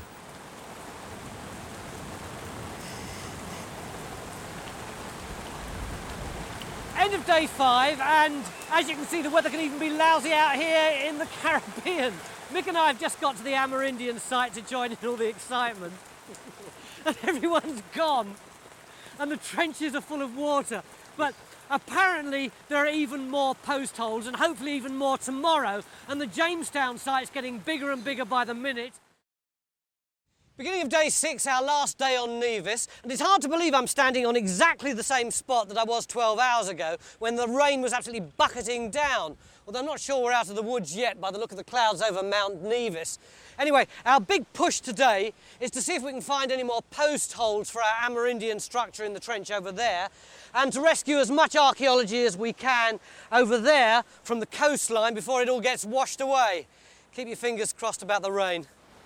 End of day five, and as you can see, the weather can even be lousy out here in the Caribbean. Mick and I have just got to the Amerindian site to join in all the excitement. And everyone's gone, and the trenches are full of water. But apparently there are even more post holes, and hopefully even more tomorrow, and the Jamestown site's getting bigger and bigger by the minute. Beginning of day six, our last day on Nevis, and it's hard to believe I'm standing on exactly the same spot that I was twelve hours ago when the rain was absolutely bucketing down. Although I'm not sure we're out of the woods yet by the look of the clouds over Mount Nevis. Anyway, our big push today is to see if we can find any more post holes for our Amerindian structure in the trench over there, and to rescue as much archaeology as we can over there from the coastline before it all gets washed away. Keep your fingers crossed about the rain.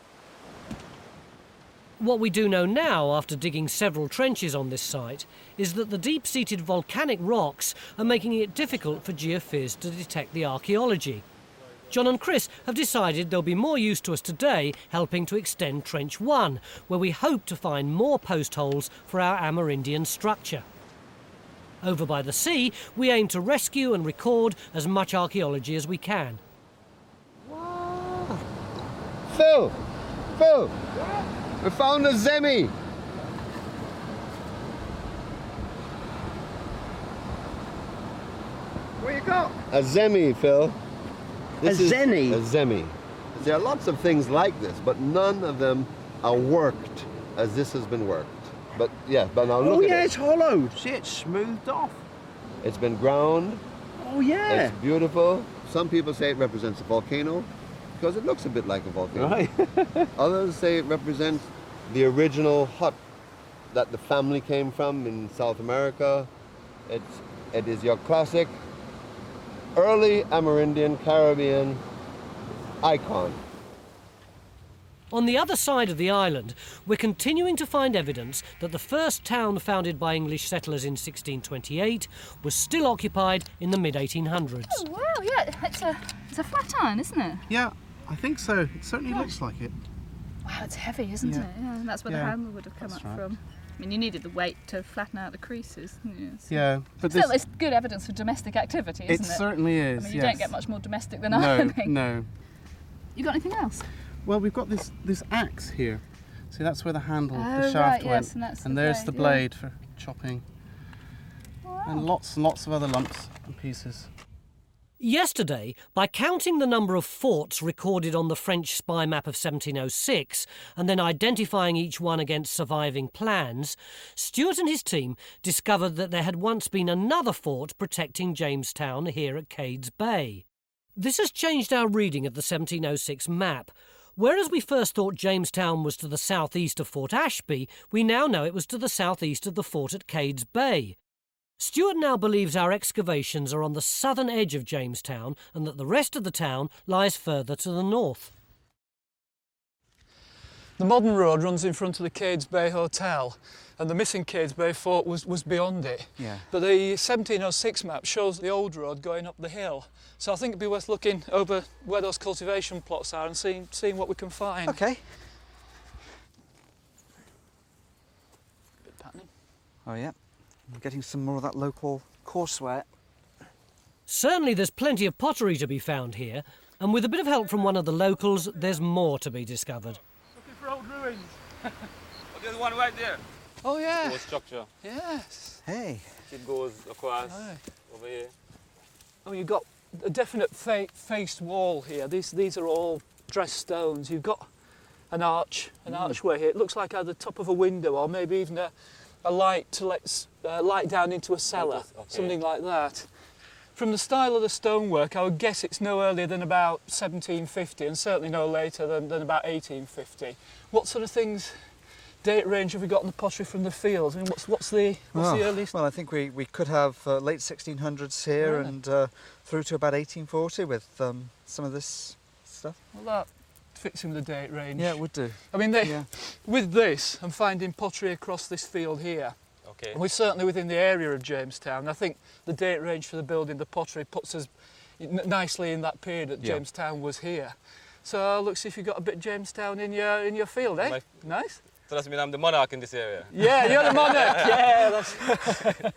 What we do know now, after digging several trenches on this site, is that the deep-seated volcanic rocks are making it difficult for geophys to detect the archaeology. John and Chris have decided they'll be more use to us today helping to extend Trench one, where we hope to find more post holes for our Amerindian structure. Over by the sea, we aim to rescue and record as much archaeology as we can.
Wow. Phil! Phil! We found a zemi!
Where you go?
A zemi, Phil. This
a
is
zemi?
A zemi. There are lots of things like this, but none of them are worked as this has been worked. But yeah, but now look
oh,
at
yeah,
it.
it's hollowed. See, it's smoothed off.
It's been ground.
Oh, yeah.
It's beautiful. Some people say it represents a volcano because it looks a bit like a volcano.
Right.
Others say it represents the original hut that the family came from in South America. It's, it is your classic early Amerindian Caribbean icon.
On the other side of the island, we're continuing to find evidence that the first town founded by English settlers in sixteen twenty-eight was still occupied in the mid eighteen hundreds.
Oh, wow, yeah, it's a, it's a flat iron, isn't it?
Yeah, I think so. It certainly
Yeah.
looks like it.
Wow, it's heavy, isn't
Yeah.
it? Yeah, and that's where
Yeah,
the handle would have come
that's
up
right.
from. I mean, you needed the weight to flatten out the creases. didn't you? So-
Yeah, but
Still,
this-
it's good evidence for domestic activity,
It
isn't it?
certainly is,
I mean, you
yes.
don't get much more domestic than
No,
ironing.
no.
You got anything else?
Well, we've got this this axe here. See, that's where the handle,
Oh,
the shaft
right,
went,
yes, and that's the
there's the
blade,
blade for chopping, and lots and lots of other lumps and pieces.
Yesterday, by counting the number of forts recorded on the French spy map of seventeen oh six and then identifying each one against surviving plans, Stuart and his team discovered that there had once been another fort protecting Jamestown here at Cades Bay. This has changed our reading of the seventeen oh six map. Whereas we first thought Jamestown was to the southeast of Fort Ashby, we now know it was to the southeast of the fort at Cades Bay. Stuart now believes our excavations are on the southern edge of Jamestown and that the rest of the town lies further to the north.
The modern road runs in front of the Cades Bay Hotel, and the missing Cades Bay fort was, was beyond it.
Yeah.
But the seventeen oh six map shows the old road going up the hill. So I think it'd be worth looking over where those cultivation plots are and seeing, seeing what we can find.
Okay.
Bit patterning.
Oh yeah, I'm getting some more of that local courseware.
Certainly there's plenty of pottery to be found here, and with a bit of help from one of the locals, there's more to be discovered.
Looking for old ruins.
Oh, there's one right there.
Oh yeah.
Old structure.
Yes.
Hey.
It goes across
Aye.
over here.
Oh, you've got a definite fa faced wall here. These these are all dressed stones. You've got an arch, an
Mm.
archway here. It looks like either the top of a window or maybe even a, a light to let s- uh, light down into a cellar,
Okay.
something like that. From the style of the stonework, I would guess it's no earlier than about seventeen fifty, and certainly no later than, than about eighteen fifty. What sort of things, date range have we got on the pottery from the fields? I mean, what's what's the what's
well,
the earliest?
Well, I think we, we could have uh, late sixteen hundreds here
Yeah.
and uh, through to about eighteen forty with um, some of this stuff.
Well, that fits in the date range.
Yeah, it would do.
I mean, they,
Yeah.
with this, I'm finding pottery across this field here.
Okay.
And we're certainly within the area of Jamestown. I think the date range for the building, the pottery, puts us n- nicely in that period that
Yeah.
Jamestown was here. So look, see if you've got a bit of Jamestown in your in your field, eh?
My-
Nice.
So that means I'm the monarch in this area.
Yeah, you're the monarch. Yeah, that's.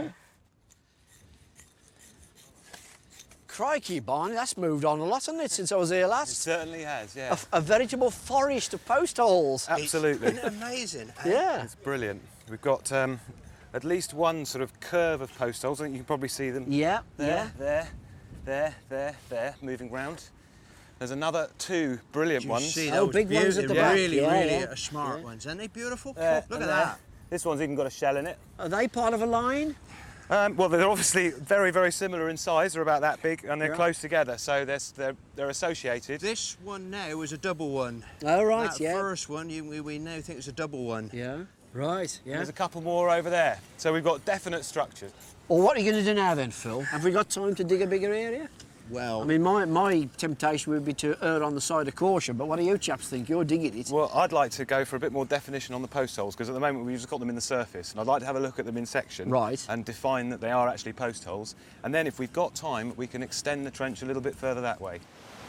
Crikey, Barney, that's moved on a lot, hasn't it, since I was here
It
last?
certainly has, yeah.
A, a veritable forest of post holes.
Absolutely.
Isn't it
amazing?
Yeah.
It's brilliant. We've got um, at least one sort of curve of post holes. I think you can probably see them.
Yeah,
There,
yeah.
there, there, there, there, moving round. There's another two brilliant
Do you
ones.
see Oh, those big ones at the back,
Really,
yeah,
really
yeah.
are smart
Yeah.
ones. Aren't they beautiful?
There,
Look
and
at
there.
that. This one's even got a shell in it.
Are they part of a line?
Um, well, they're obviously very, very similar in size. They're about that big, and they're
Yeah.
close together, so they're, they're they're associated.
This one now is a double one.
Oh, right,
that
yeah.
first one, you, we, we now think it's a double one.
Yeah, right, yeah.
There's a couple more over there, so we've got definite structures.
Well, what are you going to do now then, Phil? Have we got time to dig a bigger area?
Well,
I mean, my, my temptation would be to err on the side of caution, but what do you chaps think? You're digging it.
Well, I'd like to go for a bit more definition on the post holes, because at the moment we've just got them in the surface, and I'd like to have a look at them in section.
Right.
And define that they are actually post holes. And then if we've got time, we can extend the trench a little bit further that way.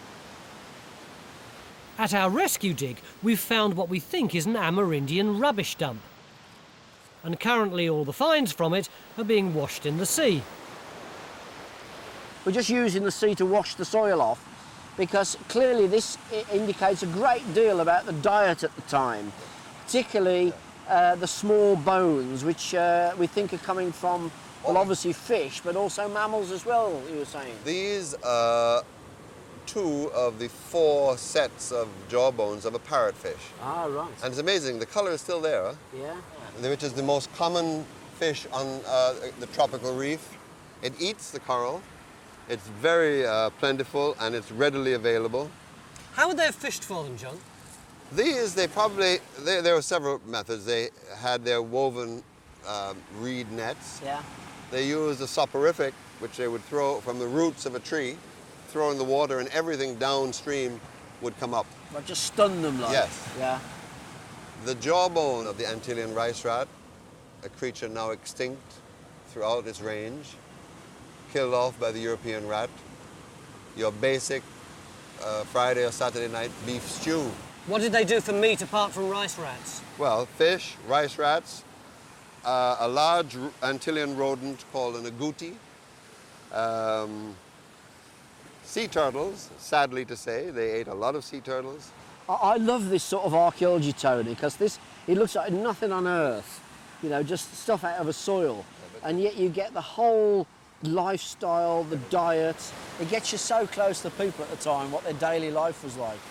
At our rescue dig, we've found what we think is an Amerindian rubbish dump. And currently all the finds from it are being washed in the sea.
We're just using the sea to wash the soil off because clearly this i- indicates a great deal about the diet at the time, particularly uh, the small bones, which uh, we think are coming from, well, obviously fish, but also mammals as well, you were saying.
These are two of the four sets of jawbones of a parrotfish.
Ah, right.
And it's amazing, the colour is still there,
Yeah.
which is the most common fish on uh, the tropical reef. It eats the coral. It's very uh, plentiful and it's readily available.
How would they have fished for them, John?
These, they probably, they, there were several methods. They had their woven um, reed nets.
Yeah.
They used a soporific which they would throw from the roots of a tree, throw in the water, and everything downstream would come up.
But just stun them like.
Yes.
Yeah.
The jawbone of the Antillean rice rat, a creature now extinct throughout its range, killed off by the European rat. Your basic uh, Friday or Saturday night beef stew.
What did they do for meat apart from rice rats?
Well, fish, rice rats, uh, a large Antillean rodent called an agouti, um, sea turtles, sadly to say, they ate a lot of sea turtles.
I, I love this sort of archaeology, Tony, because this, it looks like nothing on Earth, you know, just stuff out of a soil, and yet you get the whole lifestyle, the diet. It gets you so close to people at the time, what their daily life was like.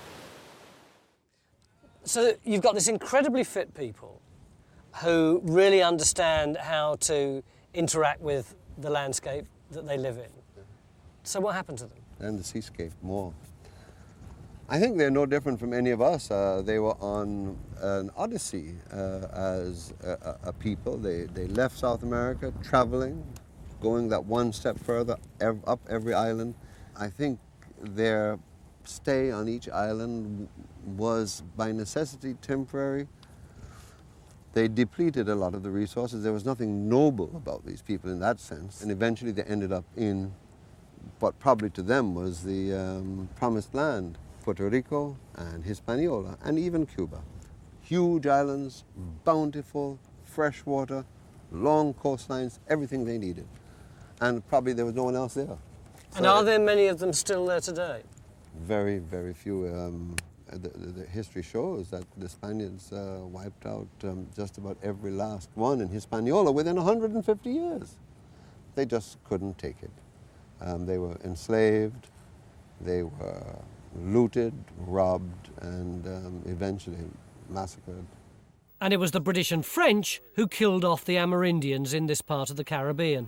So you've got this incredibly fit people who really understand how to interact with the landscape that they live in. So what happened to them?
And the seascape more. I think they're no different from any of us. Uh, they were on an odyssey uh, as a, a people. They, they left South America, traveling, going that one step further, ev up every island. I think their stay on each island was by necessity temporary. They depleted a lot of the resources. There was nothing noble about these people in that sense. And eventually they ended up in what probably to them was the um, promised land, Puerto Rico and Hispaniola, and even Cuba. Huge islands, bountiful, fresh water, long coastlines, everything they needed. And probably there was no one else there.
And
So
are there many of them still there today?
Very, very few. Um, the, the, the history shows that the Spaniards uh, wiped out um, just about every last one in Hispaniola within one hundred fifty years. They just couldn't take it. Um, they were enslaved, they were looted, robbed, and um, eventually massacred.
And it was the British and French who killed off the Amerindians in this part of the Caribbean.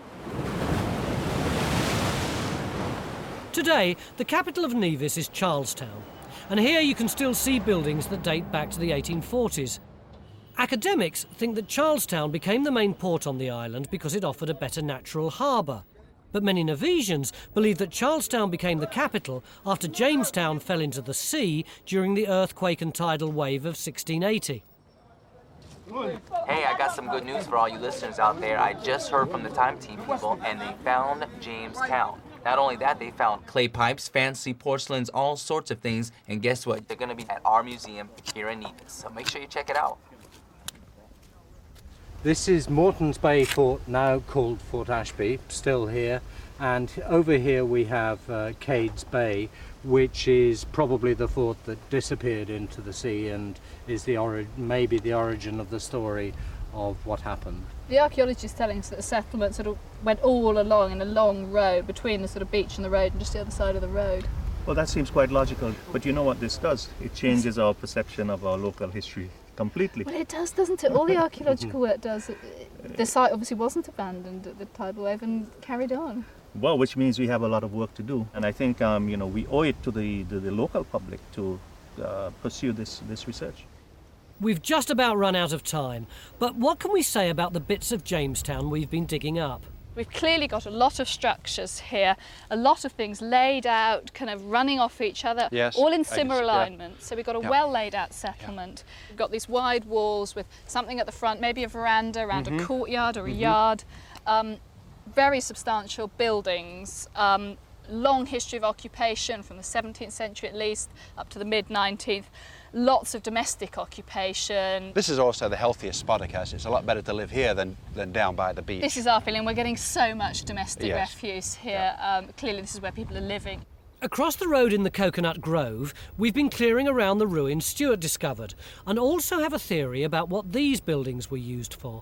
Today, the capital of Nevis is Charlestown, and here you can still see buildings that date back to the eighteen forties. Academics think that Charlestown became the main port on the island because it offered a better natural harbour. But many Nevisians believe that Charlestown became the capital after Jamestown fell into the sea during the earthquake and tidal wave of sixteen eighty.
Hey, I got some good news for all you listeners out there. I just heard from the Time Team people, and they found Jamestown. Not only that, they found clay pipes, fancy porcelains, all sorts of things, and guess what? They're going to be at our museum here in Nevis, so make sure you check it out.
This is Morton's Bay Fort, now called Fort Ashby, still here, and over here we have uh, Cades Bay, which is probably the fort that disappeared into the sea and is the ori maybe the origin of the story of what happened.
The archaeology is telling us that the settlement sort of went all along in a long road between the sort of beach and the road and just the other side of the road.
Well, that seems quite logical, but you know what this does? It changes our perception of our local history completely.
Well, it does, doesn't it? All the archaeological work does. The site obviously wasn't abandoned at the tidal wave and carried on.
Well, which means we have a lot of work to do, and I think um, you know, we owe it to the, the, the local public to uh, pursue this, this research.
We've just about run out of time, but what can we say about the bits of Jamestown we've been digging up?
We've clearly got a lot of structures here, a lot of things laid out, kind of running off each other,
Yes,
all in
I
similar
just- yeah.
alignment. So we've got a
Yeah.
well laid out settlement. We've got these wide walls with something at the front, maybe a veranda around
Mhm.
a courtyard or a
Mhm.
yard. Um, very substantial buildings, um, long history of occupation from the seventeenth century at least up to the mid nineteenth. Lots of domestic occupation.
This is also the healthiest spot, I guess. It's a lot better to live here than, than down by the beach.
This is our feeling. We're getting so much domestic
Yes.
refuse here. Um, clearly this is where people are living.
Across the road in the Coconut Grove, we've been clearing around the ruins Stuart discovered, and also have a theory about what these buildings were used for.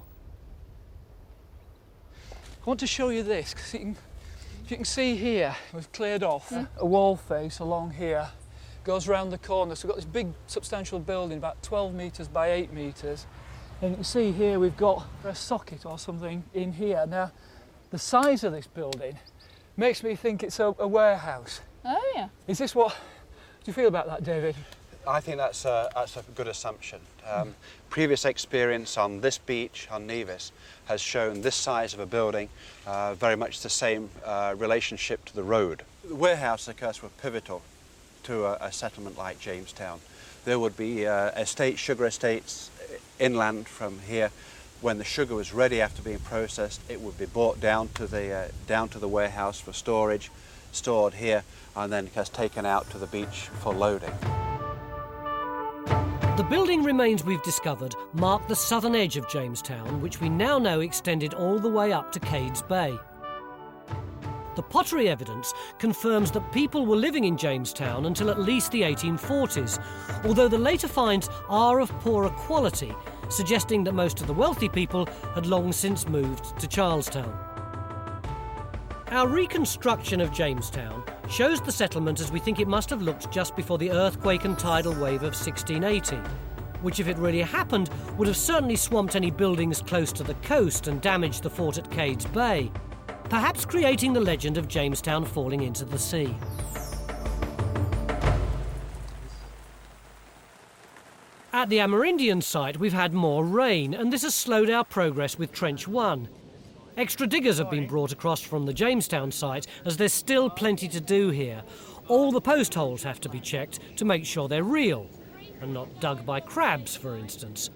I want to show you this, because you can, you can see here, we've cleared off a wall face along here, goes round the corner, so we've got this big substantial building, about twelve metres by eight metres, and you can see here we've got a socket or something in here. Now, the size of this building makes me think it's a, a warehouse.
Oh yeah.
Is this what, do you feel about that, David?
I think that's a, that's a good assumption. Um, previous experience on this beach, on Nevis, has shown this size of a building, uh, very much the same uh, relationship to the road. The warehouse, of course, were pivotal to a, a settlement like Jamestown. There would be uh, estates, sugar estates inland from here. When the sugar was ready after being processed, it would be brought down to the, uh, down to the warehouse for storage, stored here, and then of course, taken out to the beach for loading.
The building remains we've discovered mark the southern edge of Jamestown, which we now know extended all the way up to Cades Bay. The pottery evidence confirms that people were living in Jamestown until at least the eighteen forties, although the later finds are of poorer quality, suggesting that most of the wealthy people had long since moved to Charlestown. Our reconstruction of Jamestown shows the settlement as we think it must have looked just before the earthquake and tidal wave of sixteen eighty, which, if it really happened, would have certainly swamped any buildings close to the coast and damaged the fort at Cades Bay, perhaps creating the legend of Jamestown falling into the sea. At the Amerindian site, we've had more rain, and this has slowed our progress with Trench one. Extra diggers have been brought across from the Jamestown site, as there's still plenty to do here. All the post holes have to be checked to make sure they're real, and not dug by crabs, for instance.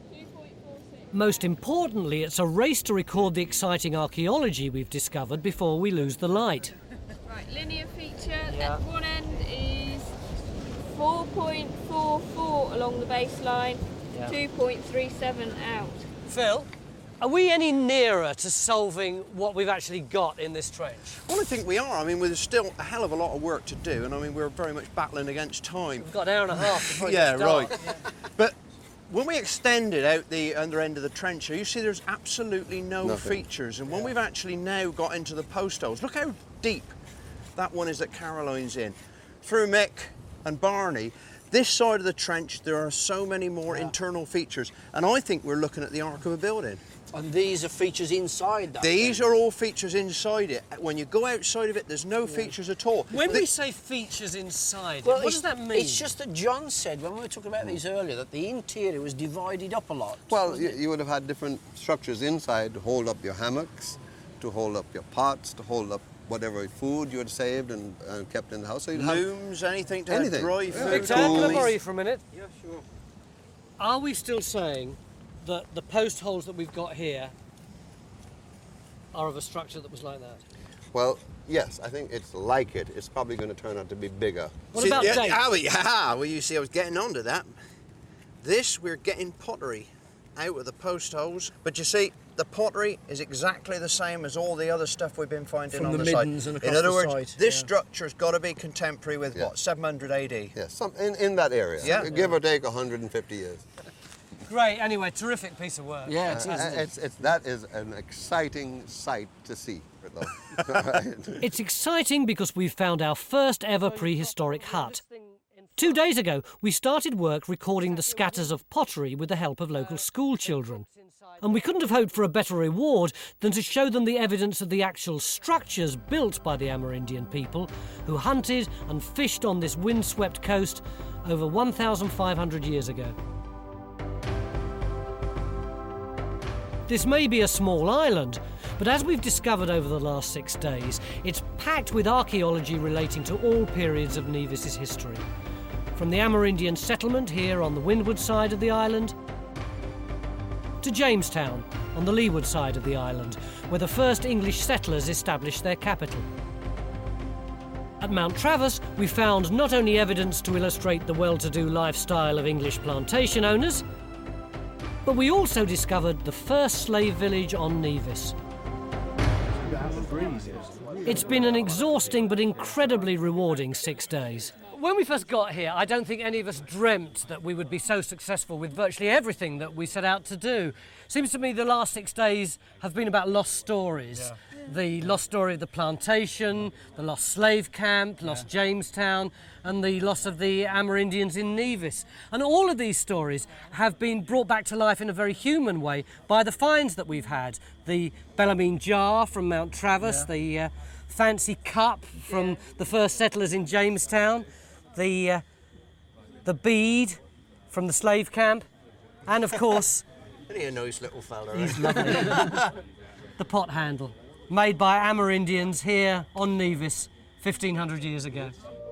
Most importantly, it's a race to record the exciting archaeology we've discovered before we lose the light.
Right, linear feature at one end is four point four four along the baseline,
Yeah.
two point three seven out.
Phil, are we any nearer to solving what we've actually got in this trench?
Well, I think we are. I mean, there's still a hell of a lot of work to do, and I mean, we're very much battling against time.
We've got an hour and a half before it
Yeah,
gets dark.
right. But when we extended out the under end of the trench here, you see there's absolutely no
Nothing.
features. And when we've actually now got into the post holes, look how deep that one is that Caroline's in. Through Mick and Barney, this side of the trench, there are so many more internal features. And I think we're looking at the arc of a building.
And these are features inside that.
These are all features inside it. When you go outside of it, there's no features at all.
When
The-
we say features inside,
Well,
what
it's,
does that mean?
It's just that John said, when we were talking about these earlier, that the interior was divided up a lot.
Well, you, you would have had different structures inside to hold up your hammocks, to hold up your pots, to hold up whatever food you had saved and, and kept in the house. So you'd have
Looms, anything to
anything.
dry
Yeah.
food.
Victor, can I
Tools.
borrow you for a minute?
Yeah, sure.
Are we still saying that the post holes that we've got here are of a structure that was like that?
Well, yes, I think it's like it. It's probably going to turn out to be bigger.
What about
yeah,
dates?
ah, well, yeah, well, you see, I was getting onto that. This, we're getting pottery out of the post holes. But you see, the pottery is exactly the same as all the other stuff we've been finding
From
on
the
the, site.
middens and
In
across
other
the
words,
site,
this
yeah.
structure's got to be contemporary with,
Yeah.
what, seven hundred A D?
Yes, some, in, in that area.
Yeah.
Give or take one hundred fifty years.
Great, anyway, terrific piece of work.
Yeah, it
Uh,
is. isn't it?
it's, it's, that is an exciting sight to see. Right.
It's exciting because we've found our first ever prehistoric hut. Two days ago, we started work recording the scatters of pottery with the help of local school children. And we couldn't have hoped for a better reward than to show them the evidence of the actual structures built by the Amerindian people who hunted and fished on this windswept coast over one thousand five hundred years ago. This may be a small island, but as we've discovered over the last six days, it's packed with archaeology relating to all periods of Nevis's history. From the Amerindian settlement here on the windward side of the island, to Jamestown on the leeward side of the island, where the first English settlers established their capital. At Mount Travis, we found not only evidence to illustrate the well-to-do lifestyle of English plantation owners, but we also discovered the first slave village on Nevis. It's been an exhausting but incredibly rewarding six days. When we first got here, I don't think any of us dreamt that we would be so successful with virtually everything that we set out to do. Seems to me the last six days have been about lost stories. Yeah. The lost story of the plantation, the lost slave camp, lost yeah. Jamestown, and the loss of the Amerindians in Nevis. And all of these stories have been brought back to life in a very human way by the finds that we've had. The Bellarmine jar from Mount Travis, yeah. the uh, fancy cup from yeah. the first settlers in Jamestown, the uh, the bead from the slave camp, and of course...
Isn't he a nice little fella?
He's
eh?
lovely. The pot handle, made by Amerindians here on Nevis fifteen hundred years ago.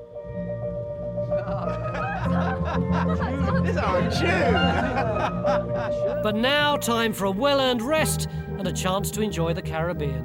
It's our tune.
But now, time for a well-earned rest and a chance to enjoy the Caribbean.